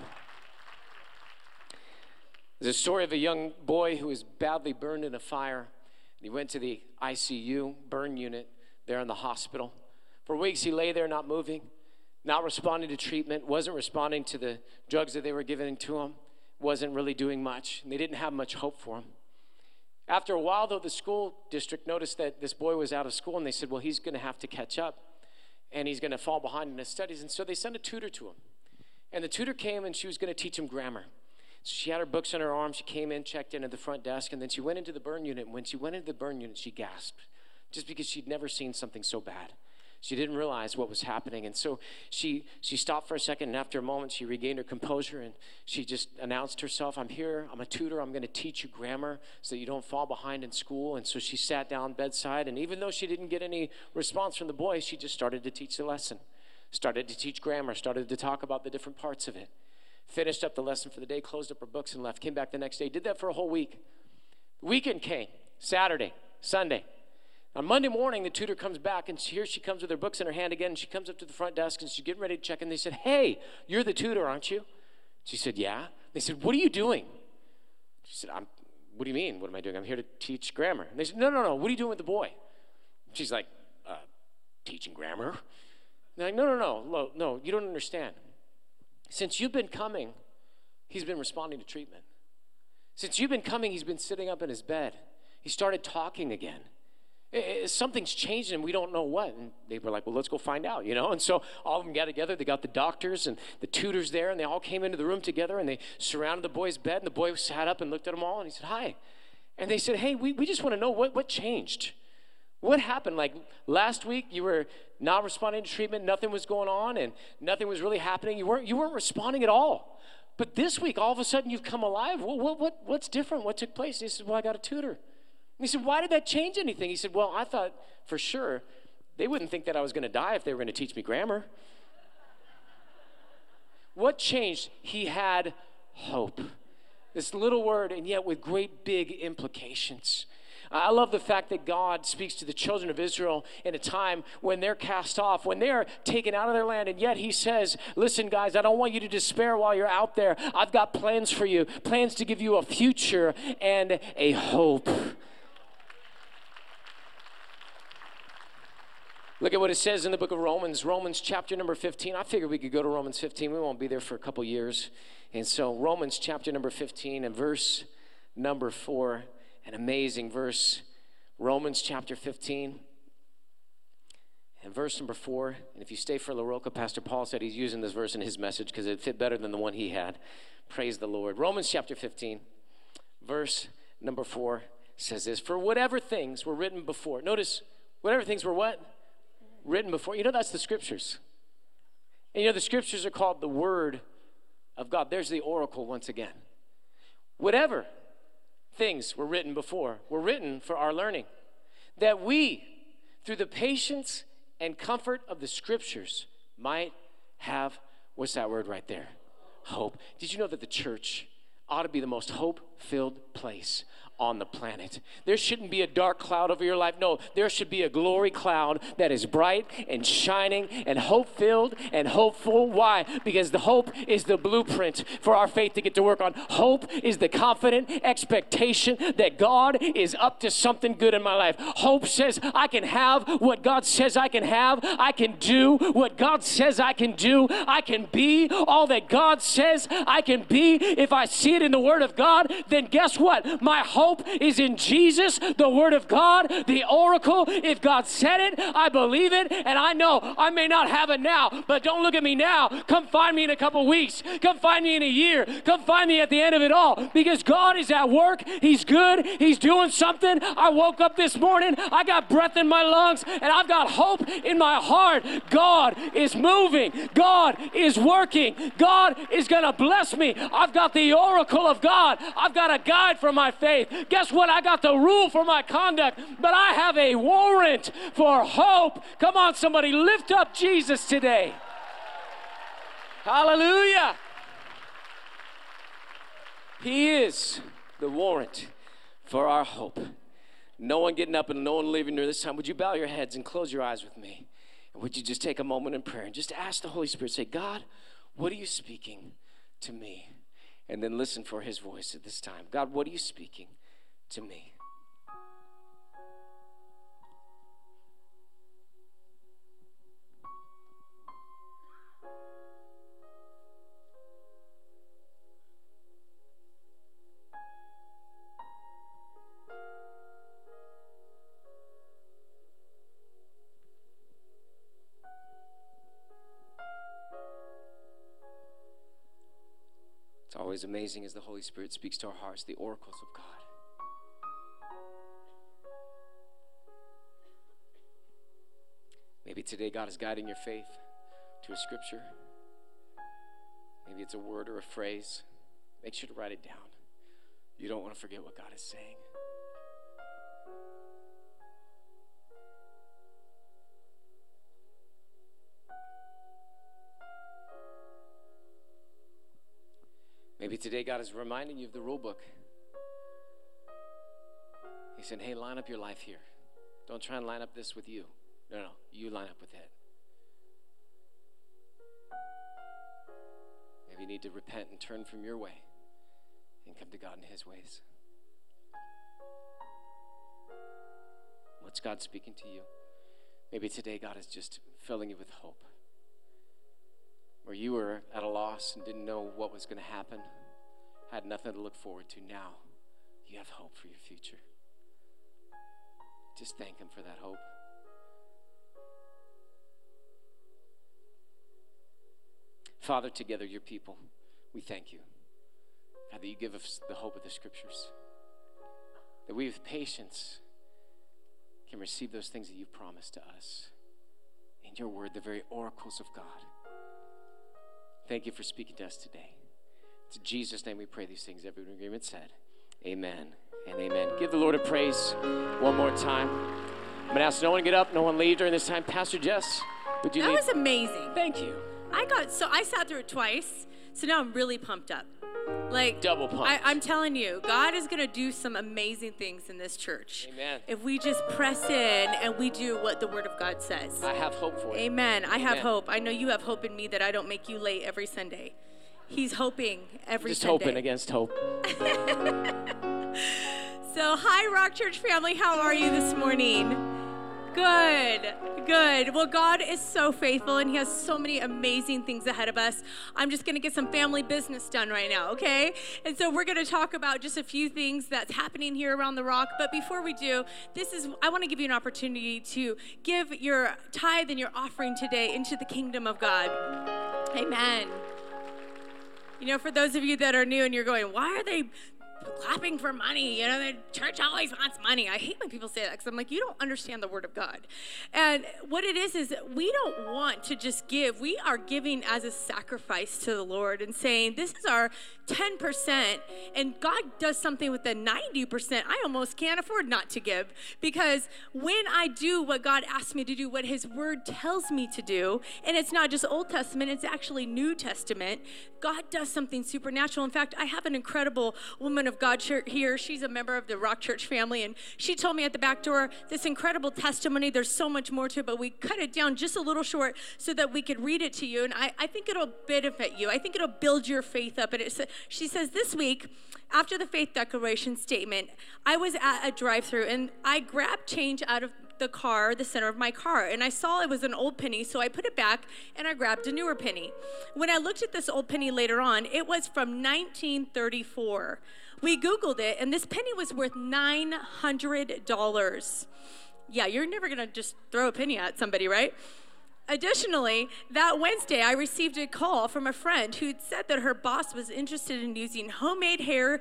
Speaker 1: There's a story of a young boy who was badly burned in a fire. He went to the ICU, burn unit, there in the hospital. For weeks he lay there not moving, not responding to treatment, wasn't responding to the drugs that they were giving to him, wasn't really doing much, and they didn't have much hope for him. After a while, though, the school district noticed that this boy was out of school, and they said, well, he's going to have to catch up, and he's going to fall behind in his studies, and so they sent a tutor to him. And the tutor came, and she was going to teach him grammar. So she had her books in her arm. She came in, checked in at the front desk, and then she went into the burn unit, and when she went into the burn unit, she gasped, just because she'd never seen something so bad. She didn't realize what was happening, and so she stopped for a second, and after a moment, she regained her composure, and she just announced herself, I'm here, I'm a tutor, I'm going to teach you grammar so that you don't fall behind in school. And so she sat down bedside, and even though she didn't get any response from the boy, she just started to teach the lesson, started to teach grammar, started to talk about the different parts of it, finished up the lesson for the day, closed up her books, and left, came back the next day, did that for a whole week. The weekend came, Saturday, Sunday. On Monday morning, the tutor comes back, and here she comes with her books in her hand again, and she comes up to the front desk, and she's getting ready to check, and they said, hey, you're the tutor, aren't you? She said, yeah. They said, what are you doing? She said, what do you mean, what am I doing? I'm here to teach grammar. And they said, no, what are you doing with the boy? She's like, teaching grammar? And they're like, no, you don't understand. Since you've been coming, he's been responding to treatment. Since you've been coming, he's been sitting up in his bed. He started talking again. Something's changed and we don't know what. And they were like, well, let's go find out, And so all of them got together. They got the doctors and the tutors there, and they all came into the room together, and they surrounded the boy's bed, and the boy sat up and looked at them all, and he said, hi. And they said, hey, we just want to know what changed. What happened? Like last week, you were not responding to treatment. Nothing was going on, and nothing was really happening. You weren't responding at all. But this week, all of a sudden, you've come alive. What's different? What took place? And he said, well, I got a tutor. And he said, why did that change anything? He said, well, I thought for sure they wouldn't think that I was going to die if they were going to teach me grammar. What changed? He had hope. This little word, and yet with great big implications. I love the fact that God speaks to the children of Israel in a time when they're cast off, when they're taken out of their land, and yet he says, listen, guys, I don't want you to despair while you're out there. I've got plans for you, plans to give you a future and a hope. Look at what it says in the book of Romans chapter number 15. I figured we could go to Romans 15. We won't be there for a couple years. And so Romans chapter number 15 and verse number 4. An amazing verse, Romans chapter 15 and verse number 4. And if you stay for La Roca, Pastor Paul said he's using this verse in his message because it fit better than the one he had. Praise the Lord. Romans chapter 15, verse number 4 says this. For whatever things were written before. Notice, whatever things were what? Written before. That's the scriptures. And the scriptures are called the word of God. There's the oracle once again. Whatever things were written before were written for our learning, that we, through the patience and comfort of the scriptures, might have, what's that word right there? Hope. Did you know that the church ought to be the most hope-filled place on the planet? There shouldn't be a dark cloud over your life. No, there should be a glory cloud that is bright and shining and hope-filled and hopeful. Why? Because the hope is the blueprint for our faith to get to work on. Hope is the confident expectation that God is up to something good in my life. Hope says I can have what God says I can have. I can do what God says I can do. I can be all that God says I can be. If I see it in the Word of God, then guess what? My hope is in Jesus, the Word of God, the oracle. If God said it, I believe it, and I know I may not have it now, but don't look at me now. Come find me in a couple weeks. Come find me in a year. Come find me at the end of it all, because God is at work. He's good. He's doing something. I woke up this morning. I got breath in my lungs, and I've got hope in my heart. God is moving. God is working. God is going to bless me. I've got the oracle of God. I've got a guide for my faith. Guess what? I got the rule for my conduct, but I have a warrant for hope. Come on, somebody, lift up Jesus today. Hallelujah. He is the warrant for our hope. No one getting up and no one leaving here this time. Would you bow your heads and close your eyes with me? And would you just take a moment in prayer and just ask the Holy Spirit, say, God, what are you speaking to me? And then listen for his voice at this time. God, what are you speaking to me? It's always amazing as the Holy Spirit speaks to our hearts, the oracles of God. Maybe today God is guiding your faith to a scripture. Maybe it's a word or a phrase. Make sure to write it down. You don't want to forget what God is saying. Maybe today God is reminding you of the rule book. He said, hey, line up your life here. Don't try and line up this with you. No, you line up with it. Maybe you need to repent and turn from your way and come to God in his ways. What's God speaking to you? Maybe today God is just filling you with hope. Where you were at a loss and didn't know what was going to happen, had nothing to look forward to. Now you have hope for your future. Just thank him for that hope. Father, together, your people, we thank you. God, that you give us the hope of the scriptures. That we with patience can receive those things that you've promised to us. In your word, the very oracles of God. Thank you for speaking to us today. It's in Jesus' name we pray these things. Everyone in agreement said, amen and amen. Give the Lord a praise one more time. I'm going to ask no one to get up, no one leave during this time. Pastor Jess, would you
Speaker 2: That was amazing.
Speaker 1: Thank you.
Speaker 2: I sat through it twice, so now I'm really pumped up. Like,
Speaker 1: double pumped.
Speaker 2: I'm telling you, God is going to do some amazing things in this church.
Speaker 1: Amen.
Speaker 2: If we just press in and we do what the Word of God says.
Speaker 1: I have hope for you.
Speaker 2: Amen. I have hope. I know you have hope in me that I don't make you late every Sunday. He's hoping every
Speaker 1: just
Speaker 2: Sunday.
Speaker 1: Just hoping against hope.
Speaker 2: So, hi, Rock Church family. How are you this morning? Good, good. Well, God is so faithful, and he has so many amazing things ahead of us. I'm just going to get some family business done right now, okay? And so we're going to talk about just a few things that's happening here around the Rock. But before we do, I want to give you an opportunity to give your tithe and your offering today into the kingdom of God. Amen. You know, for those of you that are new and you're going, why are they clapping for money? You know, the church always wants money. I hate when people say that because I'm like, you don't understand the Word of God. And what it is we don't want to just give. We are giving as a sacrifice to the Lord and saying, this is our 10%, and God does something with the 90%. I almost can't afford not to give, because when I do what God asks me to do, what his word tells me to do, and it's not just Old Testament, it's actually New Testament, God does something supernatural. In fact, I have an incredible woman of God here. She's a member of the Rock Church family, and she told me at the back door this incredible testimony. There's so much more to it, but we cut it down just a little short so that we could read it to you, and I think it'll benefit you. I think it'll build your faith up. And she says, this week, after the faith declaration statement, I was at a drive-thru, and I grabbed change out of the center of my car, and I saw it was an old penny, so I put it back and I grabbed a newer penny. When I looked at this old penny later on, it was from 1934. We Googled it, and this penny was worth $900. Yeah, you're never gonna just throw a penny at somebody, right? Additionally, that Wednesday, I received a call from a friend who said that her boss was interested in using the homemade hair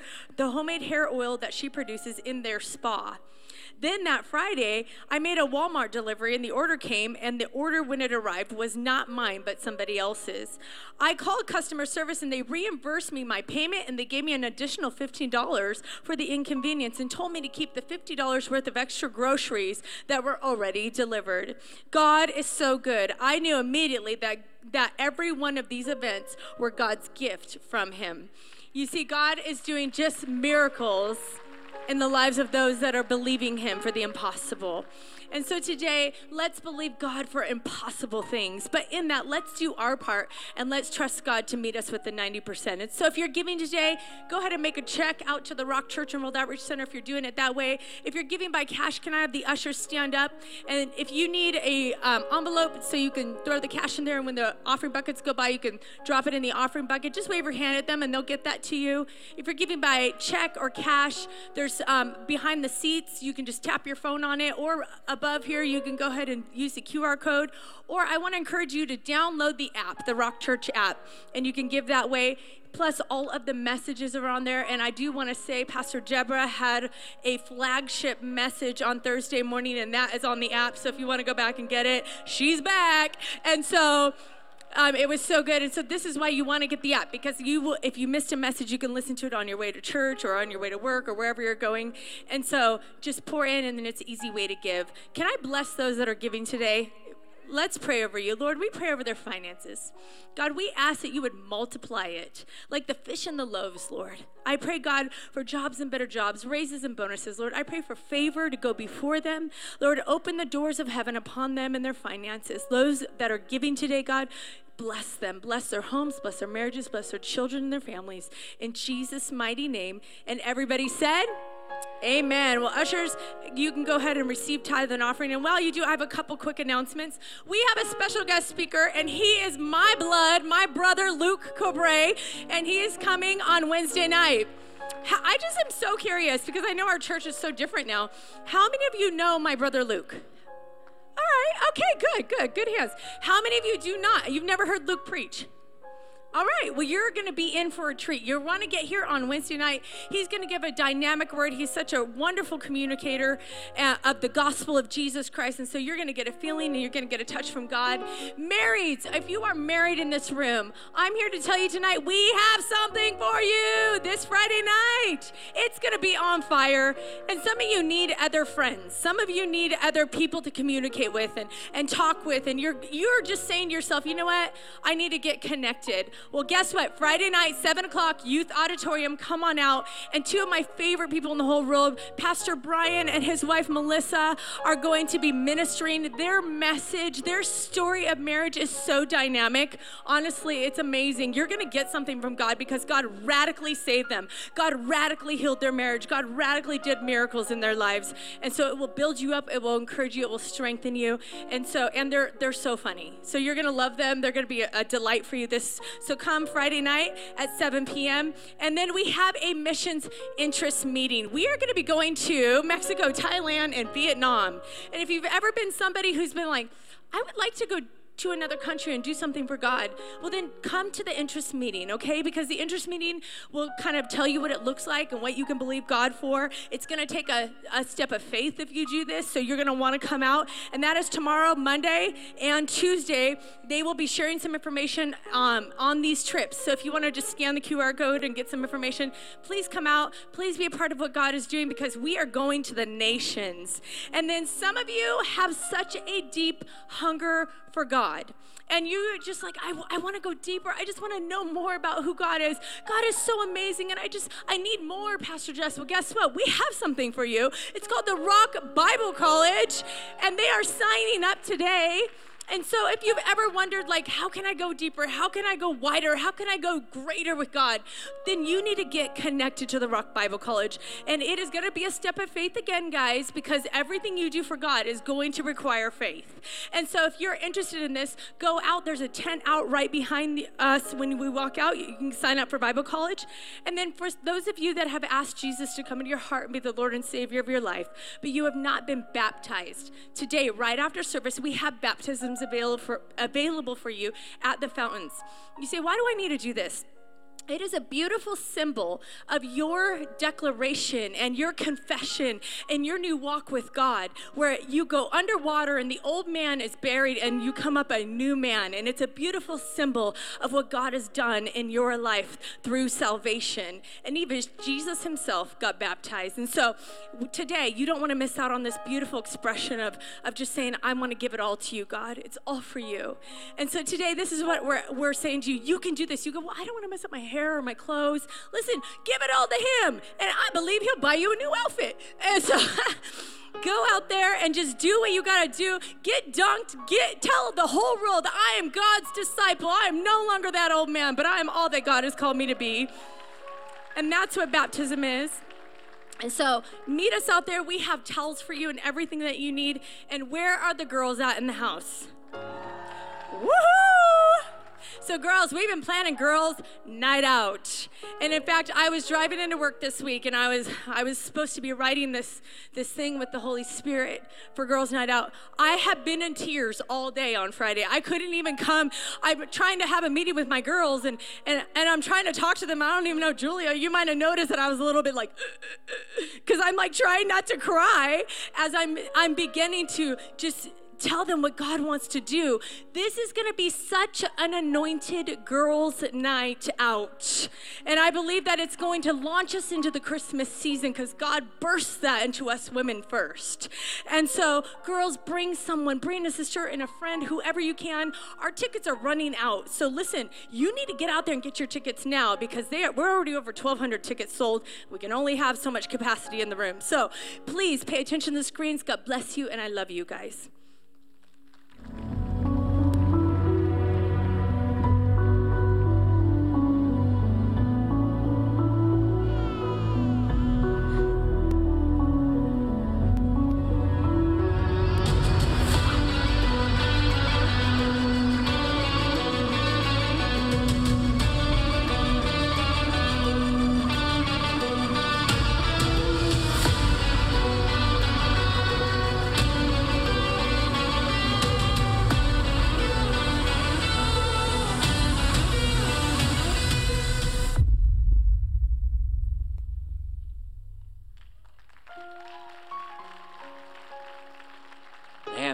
Speaker 2: oil that she produces in their spa. Then that Friday, I made a Walmart delivery, and the order came, and the order when it arrived was not mine, but somebody else's. I called customer service, and they reimbursed me my payment, and they gave me an additional $15 for the inconvenience and told me to keep the $50 worth of extra groceries that were already delivered. God is so good. I knew immediately that every one of these events were God's gift from him. You see, God is doing just miracles in the lives of those that are believing him for the impossible. And so today, let's believe God for impossible things. But in that, let's do our part, and let's trust God to meet us with the 90%. And so if you're giving today, go ahead and make a check out to the Rock Church and World Outreach Center if you're doing it that way. If you're giving by cash, can I have the ushers stand up? And if you need a envelope so you can throw the cash in there, and when the offering buckets go by, you can drop it in the offering bucket. Just wave your hand at them, and they'll get that to you. If you're giving by check or cash, there's behind the seats, you can just tap your phone on it, or above here, you can go ahead and use the QR code. Or I want to encourage you to download the app, the Rock Church app, and you can give that way. Plus, all of the messages are on there. And I do want to say Pastor Deborah had a flagship message on Thursday morning, and that is on the app. So if you want to go back and get it, she's back. And so it was so good. And so this is why you want to get the app, because if you missed a message, you can listen to it on your way to church or on your way to work or wherever you're going. And so just pour in, and then it's an easy way to give. Can I bless those that are giving today? Let's pray over you. Lord, we pray over their finances. God, we ask that you would multiply it like the fish and the loaves, Lord. I pray, God, for jobs and better jobs, raises and bonuses. Lord, I pray for favor to go before them. Lord, open the doors of heaven upon them and their finances. Those that are giving today, God, bless them. Bless their homes, bless their marriages, bless their children and their families. In Jesus' mighty name. And everybody said, amen. Well, ushers, you can go ahead and receive tithe and offering. And while you do, I have a couple quick announcements. We have a special guest speaker, and he is my blood, my brother, Luke Cobre, and he is coming on Wednesday night. I just am so curious because I know our church is so different now. How many of you know my brother Luke? All right, okay, good hands. How many of you do not? You've never heard Luke preach? All right, well, you're going to be in for a treat. You want to get here on Wednesday night. He's going to give a dynamic word. He's such a wonderful communicator of the gospel of Jesus Christ. And so you're going to get a feeling and you're going to get a touch from God. Marrieds, if you are married in this room, I'm here to tell you tonight, we have something for you this Friday night. It's going to be on fire. And some of you need other friends. Some of you need other people to communicate with and talk with. And you're just saying to yourself, you know what? I need to get connected. Well, guess what? Friday night, 7 o'clock, Youth Auditorium, come on out. And two of my favorite people in the whole world, Pastor Brian and his wife, Melissa, are going to be ministering. Their message, their story of marriage is so dynamic. Honestly, it's amazing. You're going to get something from God because God radically saved them. God radically healed their marriage. God radically did miracles in their lives. And so it will build you up. It will encourage you. It will strengthen you. And they're so funny. So you're going to love them. They're going to be a delight for you. So come Friday night at 7 p.m. And then we have a missions interest meeting. We are going to be going to Mexico, Thailand, and Vietnam. And if you've ever been somebody who's been like, I would like to go to another country and do something for God, well then come to the interest meeting, okay? Because the interest meeting will kind of tell you what it looks like and what you can believe God for. It's going to take a step of faith if you do this, so you're going to want to come out. And that is tomorrow, Monday, and Tuesday. They will be sharing some information on these trips. So if you want to just scan the QR code and get some information, please come out. Please be a part of what God is doing because we are going to the nations. And then some of you have such a deep hunger for God. And you just like, I want to go deeper. I just want to know more about who God is. God is so amazing, and I need more, Pastor Jess. Well, guess what? We have something for you. It's called the Rock Bible College, and they are signing up today. And so if you've ever wondered, like, how can I go deeper? How can I go wider? How can I go greater with God? Then you need to get connected to the Rock Bible College. And it is going to be a step of faith again, guys, because everything you do for God is going to require faith. And so if you're interested in this, go out. There's a tent out right behind us when we walk out. You can sign up for Bible College. And then for those of you that have asked Jesus to come into your heart and be the Lord and Savior of your life, but you have not been baptized, today, right after service, we have baptisms available for you at the fountains. You say, why do I need to do this? It is a beautiful symbol of your declaration and your confession and your new walk with God, where you go underwater and the old man is buried and you come up a new man. And it's a beautiful symbol of what God has done in your life through salvation. And even Jesus himself got baptized. And so today, you don't want to miss out on this beautiful expression of just saying, I want to give it all to you, God. It's all for you. And so today, this is what we're saying to you. You can do this. You go, well, I don't want to mess up my hair or my clothes. Listen, give it all to him, and I believe he'll buy you a new outfit. And so go out there and just do what you gotta do. Get dunked. Tell the whole world that I am God's disciple. I am no longer that old man, but I am all that God has called me to be. And that's what baptism is. And so meet us out there. We have towels for you and everything that you need. And where are the girls at in the house? Woohoo! So girls, we've been planning girls' night out. And in fact, I was driving into work this week, and I was supposed to be writing this thing with the Holy Spirit for girls' night out. I have been in tears all day on Friday. I couldn't even come. I'm trying to have a meeting with my girls, and I'm trying to talk to them. I don't even know, Julia, you might have noticed that I was a little bit like, because I'm like trying not to cry as I'm beginning to just tell them what God wants to do. This is going to be such an anointed girls' night out. And I believe that it's going to launch us into the Christmas season because God bursts that into us women first. And so, girls, bring a sister and a friend, whoever you can. Our tickets are running out. So listen, you need to get out there and get your tickets now because we're already over 1,200 tickets sold. We can only have so much capacity in the room. So please pay attention to the screens. God bless you, and I love you guys.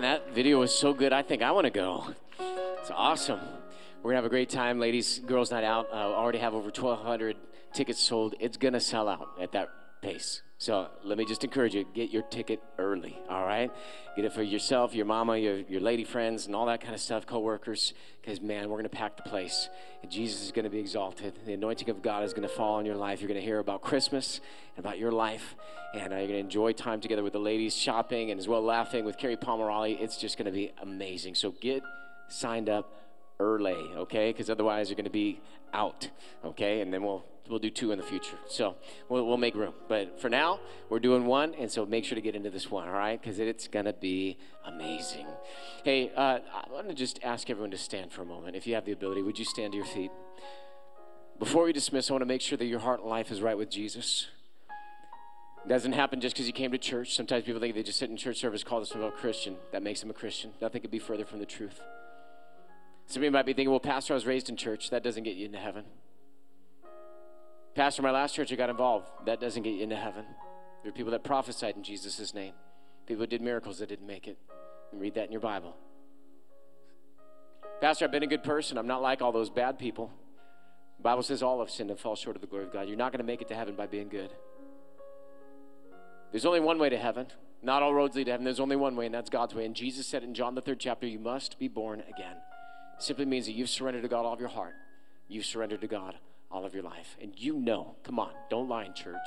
Speaker 1: Man, that video was so good. I think I want to go. It's awesome. We're going to have a great time. Ladies, girls night out. Already have over 1,200 tickets sold. It's going to sell out at that pace. So let me just encourage you, get your ticket early, all right? Get it for yourself, your mama, your lady friends, and all that kind of stuff, coworkers, because, man, we're going to pack the place, and Jesus is going to be exalted. The anointing of God is going to fall on your life. You're going to hear about Christmas and about your life, and you're going to enjoy time together with the ladies, shopping, and as well laughing with Carrie Palmerali. It's just going to be amazing. So get signed up early, okay? Because otherwise you're going to be out, okay? And then we'll do 2 in the future. So we'll make room. But for now, we're doing 1, and so make sure to get into this one, all right? Because it's going to be amazing. Hey, I want to just ask everyone to stand for a moment. If you have the ability, would you stand to your feet? Before we dismiss, I want to make sure that your heart and life is right with Jesus. It doesn't happen just because you came to church. Sometimes people think they just sit in church service, call themselves a Christian. That makes them a Christian. Nothing could be further from the truth. Some of you might be thinking, well, Pastor, I was raised in church. That doesn't get you into heaven. Pastor, my last church, I got involved. That doesn't get you into heaven. There are people that prophesied in Jesus' name. People who did miracles that didn't make it. And read that in your Bible. Pastor, I've been a good person. I'm not like all those bad people. The Bible says all have sinned and fall short of the glory of God. You're not going to make it to heaven by being good. There's only one way to heaven. Not all roads lead to heaven. There's only one way, and that's God's way. And Jesus said in John the 3rd chapter, you must be born again. It simply means that you've surrendered to God all of your heart. You've surrendered to God all of your life. And you know, come on, don't lie in church.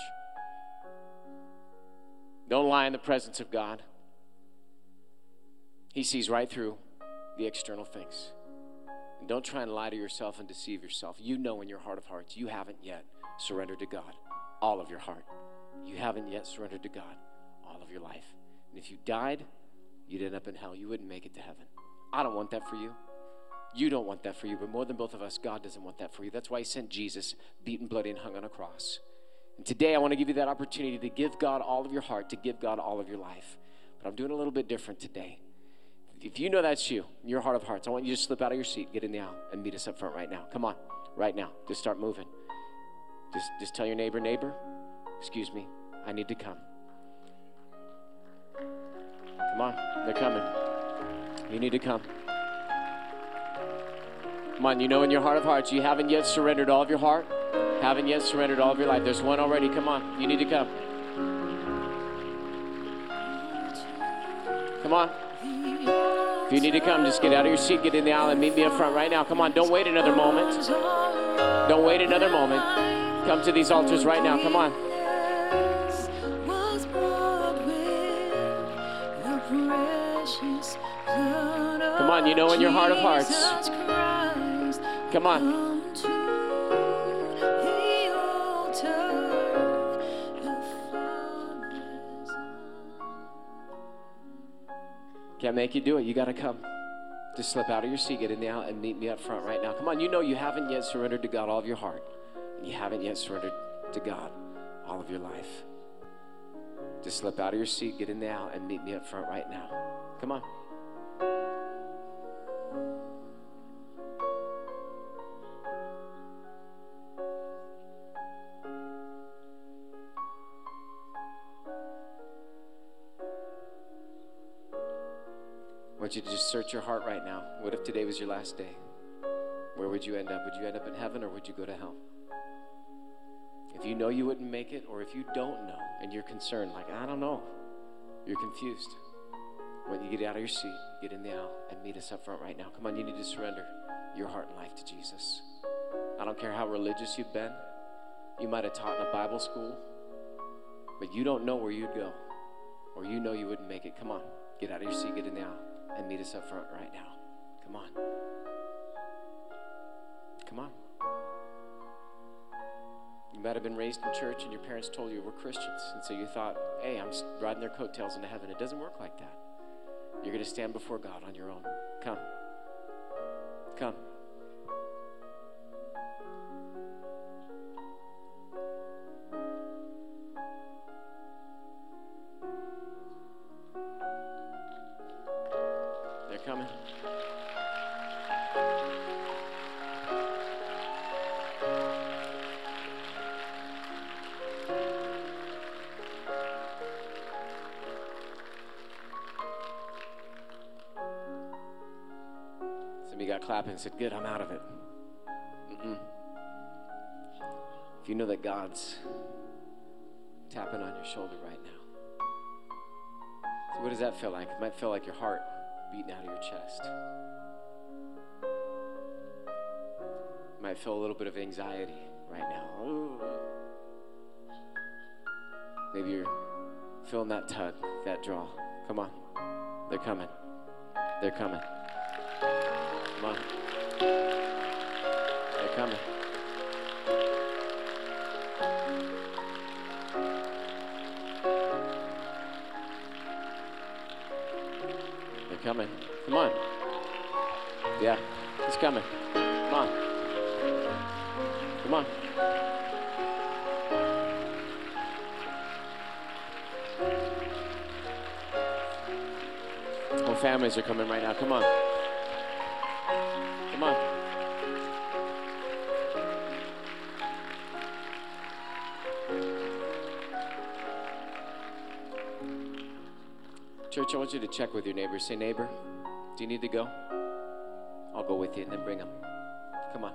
Speaker 1: Don't lie in the presence of God. He sees right through the external things. And don't try and lie to yourself and deceive yourself. You know in your heart of hearts, you haven't yet surrendered to God all of your heart. You haven't yet surrendered to God all of your life. And if you died, you'd end up in hell. You wouldn't make it to heaven. I don't want that for you. You don't want that for you, but more than both of us, God doesn't want that for you. That's why he sent Jesus, beaten, bloody, and hung on a cross. And today I want to give you that opportunity to give God all of your heart, to give God all of your life. But I'm doing a little bit different today. If you know that's you, your heart of hearts, I want you to slip out of your seat, get in the aisle, and meet us up front right now. Come on, right now. Just start moving. Just tell your neighbor, excuse me, I need to come. Come on, they're coming. You need to come. Come on, you know in your heart of hearts, you haven't yet surrendered all of your heart, haven't yet surrendered all of your life. There's one already. Come on, you need to come. Come on. If you need to come, just get out of your seat, get in the aisle, and meet me up front right now. Come on, don't wait another moment. Don't wait another moment. Come to these altars right now. Come on. Come on, you know in your heart of hearts. Come on. Can't make you do it. You got to come. Just slip out of your seat, get in the aisle, and meet me up front right now. Come on, you know you haven't yet surrendered to God all of your heart. And you haven't yet surrendered to God all of your life. Just slip out of your seat, get in the aisle, and meet me up front right now. Come on. I want you to just search your heart right now. What if today was your last day? Where would you end up? Would you end up in heaven or would you go to hell? If you know you wouldn't make it, or if you don't know and you're concerned, like, I don't know, you're confused, when you get out of your seat, get in the aisle and meet us up front right now. Come on, you need to surrender your heart and life to Jesus. I don't care how religious you've been. You might have taught in a Bible school, but you don't know where you'd go, or you know you wouldn't make it. Come on, get out of your seat, get in the aisle, and meet us up front right now. Come on. Come on. You might have been raised in church and your parents told you we're Christians, and so you thought, hey, I'm riding their coattails into heaven. It doesn't work like that. You're going to stand before God on your own. Come. Come. They're coming. got clapping and said, good, I'm out of it. If you know that God's tapping on your shoulder right now, so what does that feel like? It might feel like your heart beating out of your chest. You might feel a little bit of anxiety right now. Ooh. Maybe you're feeling that tug, that draw. Come on. They're coming. They're coming. Come on. They're coming. They're coming. Come on. Yeah, he's coming. Come on. Come on. Whole families are coming right now. Come on. Come on. Church, I want you to check with your neighbor. Say, neighbor, do you need to go? I'll go with you and then bring them. Come on.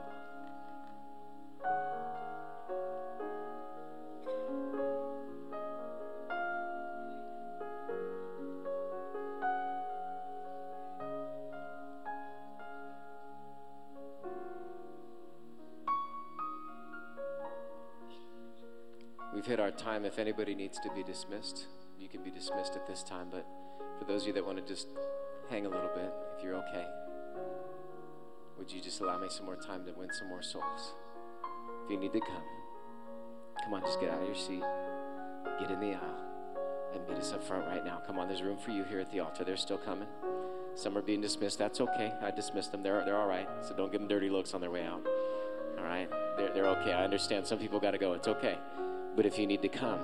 Speaker 1: We've hit our time. If anybody needs to be dismissed, you can be dismissed at this time. But for those of you that want to just hang a little bit, if you're okay, would you just allow me some more time to win some more souls? If you need to come on, just get out of your seat, get in the aisle, and meet us up front right now. Come on, there's room for you here at the altar. They're still coming. Some are being dismissed. That's okay. I dismissed them. They're all right. So don't give them dirty looks on their way out. All right? They're okay. I understand some people got to go. It's okay. But if you need to come.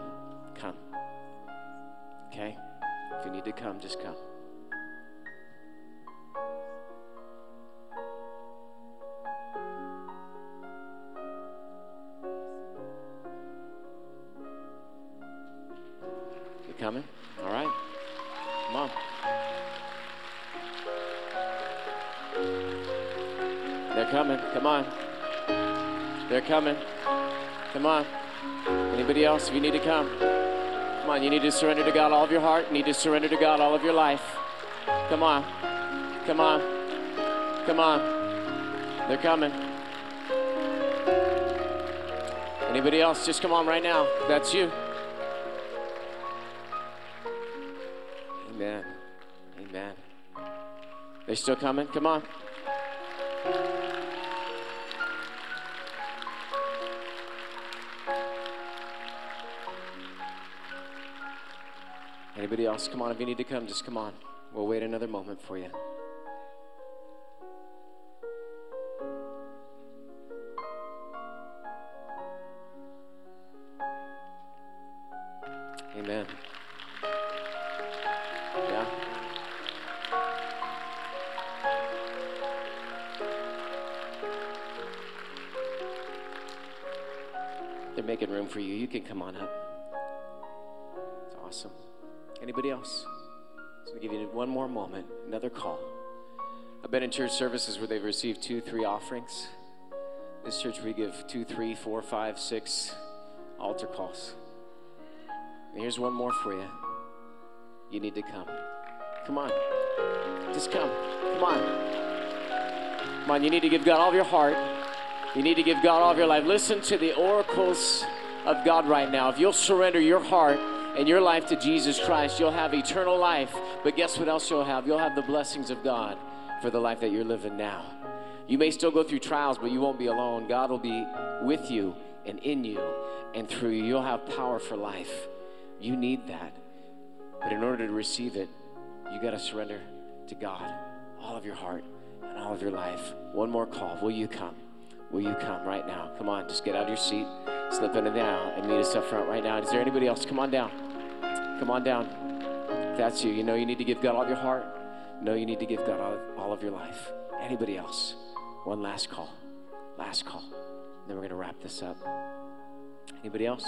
Speaker 1: Okay? If you need to come, just come. You coming? All right. Come on. They're coming. Come on. They're coming. Come on. Anybody else? If you need to come. Come on, you need to surrender to God all of your heart. You need to surrender to God all of your life. Come on. Come on. Come on. They're coming. Anybody else? Just come on right now. That's you. Amen. Amen. They're still coming? Come on. Anybody else? Come on, if you need to come, just come on. We'll wait another moment for you. Amen. Yeah. They're making room for you. You can come on up. It's awesome. Anybody else? So we'll give you one more moment, another call. I've been in church services where they've received 2, 3 offerings. This church, we give 2, 3, 4, 5, 6 altar calls. And here's one more for you. You need to come. Come on. Just come. Come on. Come on, you need to give God all of your heart. You need to give God all of your life. Listen to the oracles of God right now. If you'll surrender your heart and your life to Jesus Christ, you'll have eternal life. But guess what else you'll have? You'll have the blessings of God for the life that you're living now. You may still go through trials, but you won't be alone. God will be with you and in you and through you. You'll have power for life. You need that. But in order to receive it, you got to surrender to God all of your heart and all of your life. One more call. Will you come? Will you come right now? Come on, just get out of your seat, slip into the aisle, and meet us up front right now. Is there anybody else? Come on down. Come on down. If that's you. You know you need to give God all of your heart. No, you need to give God all of your life. Anybody else? One last call. Last call. Then we're going to wrap this up. Anybody else?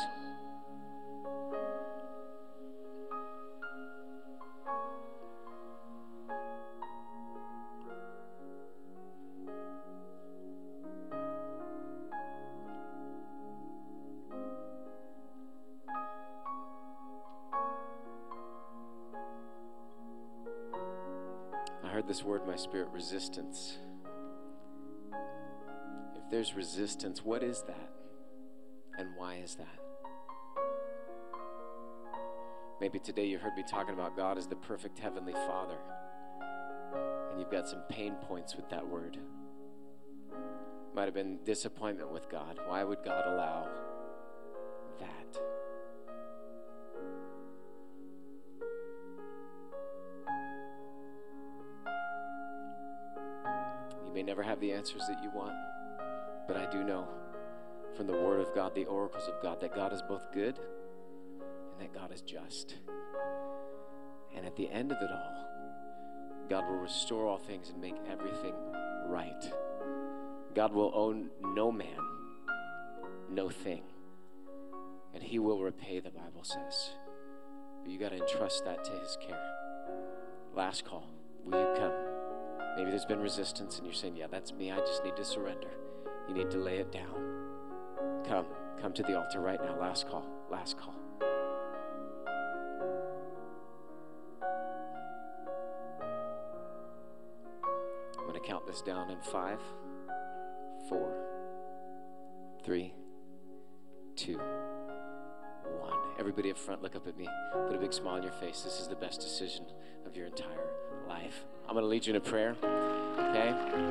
Speaker 1: heard this word in my spirit, resistance. If there's resistance, what is that? And why is that? Maybe today you heard me talking about God as the perfect heavenly Father, and you've got some pain points with that word. Might have been disappointment with God. Why would God allow that? You may never have the answers that you want, but I do know from the Word of God, the oracles of God, that God is both good and that God is just. And at the end of it all, God will restore all things and make everything right. God will own no man, no thing. And he will repay, the Bible says. But you got to entrust that to his care. Last call. Will you come? Maybe there's been resistance and you're saying, yeah, that's me. I just need to surrender. You need to lay it down. Come to the altar right now. Last call. Last call. I'm going to count this down in 5, 4, 3, 2, 1. Everybody up front, look up at me. Put a big smile on your face. This is the best decision of your entire life. I'm going to lead you in a prayer, okay?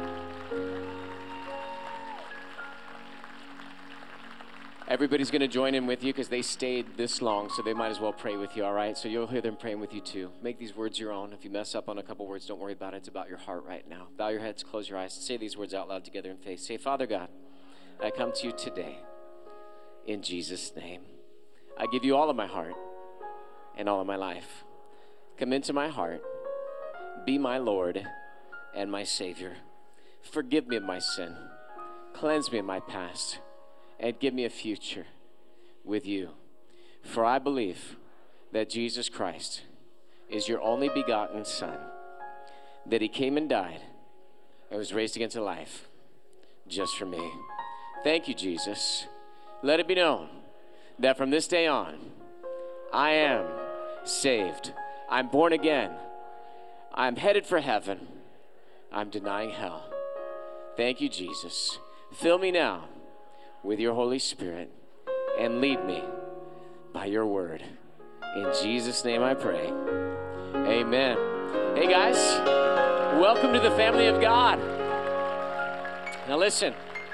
Speaker 1: Everybody's going to join in with you because they stayed this long, so they might as well pray with you, all right? So you'll hear them praying with you too. Make these words your own. If you mess up on a couple words, don't worry about it. It's about your heart right now. Bow your heads, close your eyes, and say these words out loud together in faith. Say, Father God, I come to you today in Jesus' name. I give you all of my heart and all of my life. Come into my heart. Be my Lord and my Savior. Forgive me of my sin. Cleanse me of my past. And give me a future with you. For I believe that Jesus Christ is your only begotten Son, that he came and died and was raised again to life just for me. Thank you, Jesus. Let it be known that from this day on, I am saved. I'm born again. I'm headed for heaven. I'm denying hell. Thank you, Jesus. Fill me now with your Holy Spirit and lead me by your word. In Jesus' name I pray. Amen. Hey guys, welcome to the family of God. Now listen,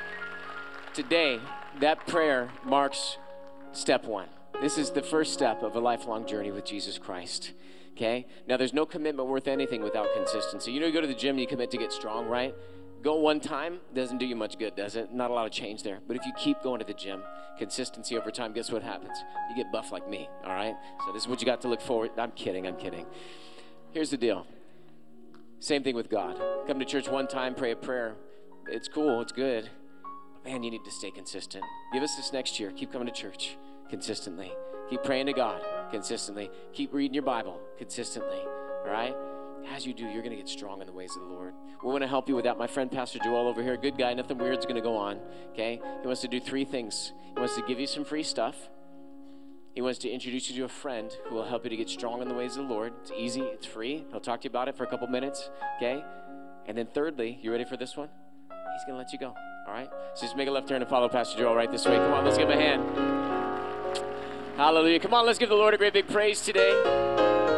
Speaker 1: today that prayer marks step 1. This is the first step of a lifelong journey with Jesus Christ. Okay? Now there's no commitment worth anything without consistency. You know, you go to the gym and you commit to get strong, right? Go one time doesn't do you much good, does it? Not a lot of change there. But if you keep going to the gym, consistency over time, guess what happens? You get buff like me, all right? So this is what you got to look forward. I'm kidding. Here's the deal. Same thing with God. Come to church one time, pray a prayer. It's cool, it's good. But man, you need to stay consistent. Give us this next year. Keep coming to church consistently. Keep praying to God consistently. Keep reading your Bible consistently, all right? As you do, you're going to get strong in the ways of the Lord. We want to help you with that. My friend, Pastor Joel over here, good guy, nothing weird's going to go on, okay? He wants to do 3 things. He wants to give you some free stuff. He wants to introduce you to a friend who will help you to get strong in the ways of the Lord. It's easy. It's free. He'll talk to you about it for a couple minutes, okay? And then thirdly, you ready for this one? He's going to let you go, all right? So just make a left turn and follow Pastor Joel right this way. Come on, let's give him a hand. Hallelujah. Come on, let's give the Lord a great big praise today.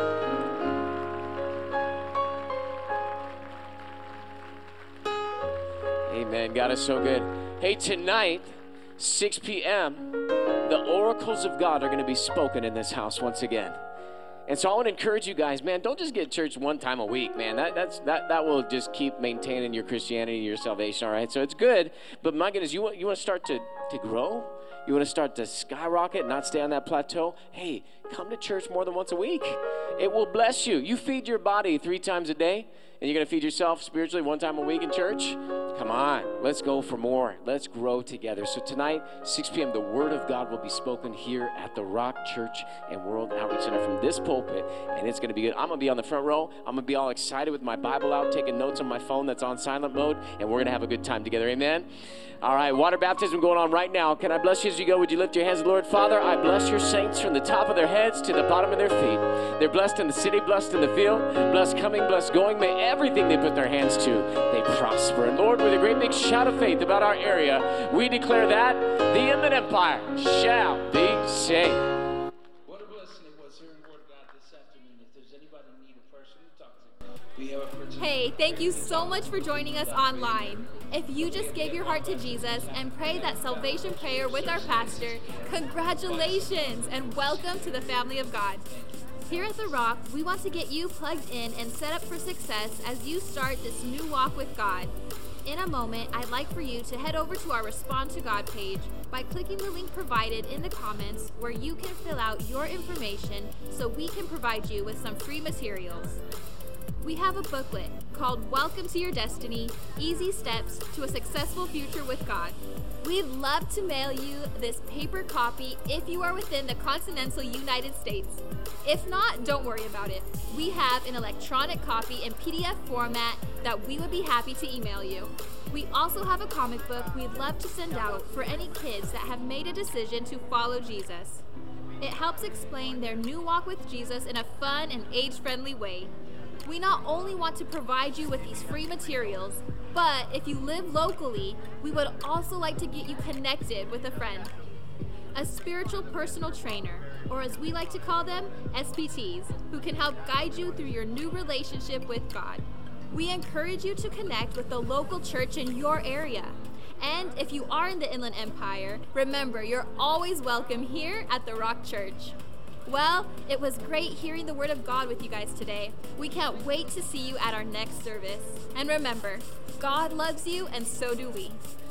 Speaker 1: Amen. God is so good. Hey, tonight, 6 p.m., the oracles of God are going to be spoken in this house once again. And so I want to encourage you guys, man, don't just get to church one time a week, man. That will just keep maintaining your Christianity and your salvation, all right? So it's good, but my goodness, you want to start to grow? You want to start to skyrocket and not stay on that plateau? Hey, come to church more than once a week. It will bless you. You feed your body 3 times a day, and you're going to feed yourself spiritually 1 time a week in church? Come on, let's go for more. Let's grow together. So tonight, 6 p.m., the Word of God will be spoken here at the Rock Church and World Outreach Center from this pulpit, and it's going to be good. I'm going to be on the front row. I'm going to be all excited with my Bible out, taking notes on my phone that's on silent mode, and we're going to have a good time together. Amen? All right, water baptism going on right now. Can I bless you as you go? Would you lift your hands, Lord? Father, I bless your saints from the top of their heads to the bottom of their feet. They're blessed in the city, blessed in the field, blessed coming, blessed going. May everything they put their hands to, they prosper. And Lord, with a great big shout of faith about our area, we declare that the Inland Empire shall be saved.
Speaker 3: What a blessing it was hearing the word of God this afternoon. If there's anybody in need of a person to talk to, we have a person.
Speaker 4: Hey, thank you so much for joining us online. If you just gave your heart to Jesus and prayed that salvation prayer with our pastor, congratulations and welcome to the family of God. Here at The Rock, we want to get you plugged in and set up for success as you start this new walk with God. In a moment, I'd like for you to head over to our Respond to God page by clicking the link provided in the comments where you can fill out your information so we can provide you with some free materials. We have a booklet called Welcome to Your Destiny, Easy Steps to a Successful Future with God. We'd love to mail you this paper copy if you are within the continental United States. If not, don't worry about it. We have an electronic copy in PDF format that we would be happy to email you. We also have a comic book we'd love to send out for any kids that have made a decision to follow Jesus. It helps explain their new walk with Jesus in a fun and age-friendly way. We not only want to provide you with these free materials, but if you live locally, we would also like to get you connected with a friend. A spiritual personal trainer, or as we like to call them, SPTs, who can help guide you through your new relationship with God. We encourage you to connect with the local church in your area. And if you are in the Inland Empire, remember, you're always welcome here at The Rock Church. Well, it was great hearing the Word of God with you guys today. We can't wait to see you at our next service. And remember, God loves you and so do we.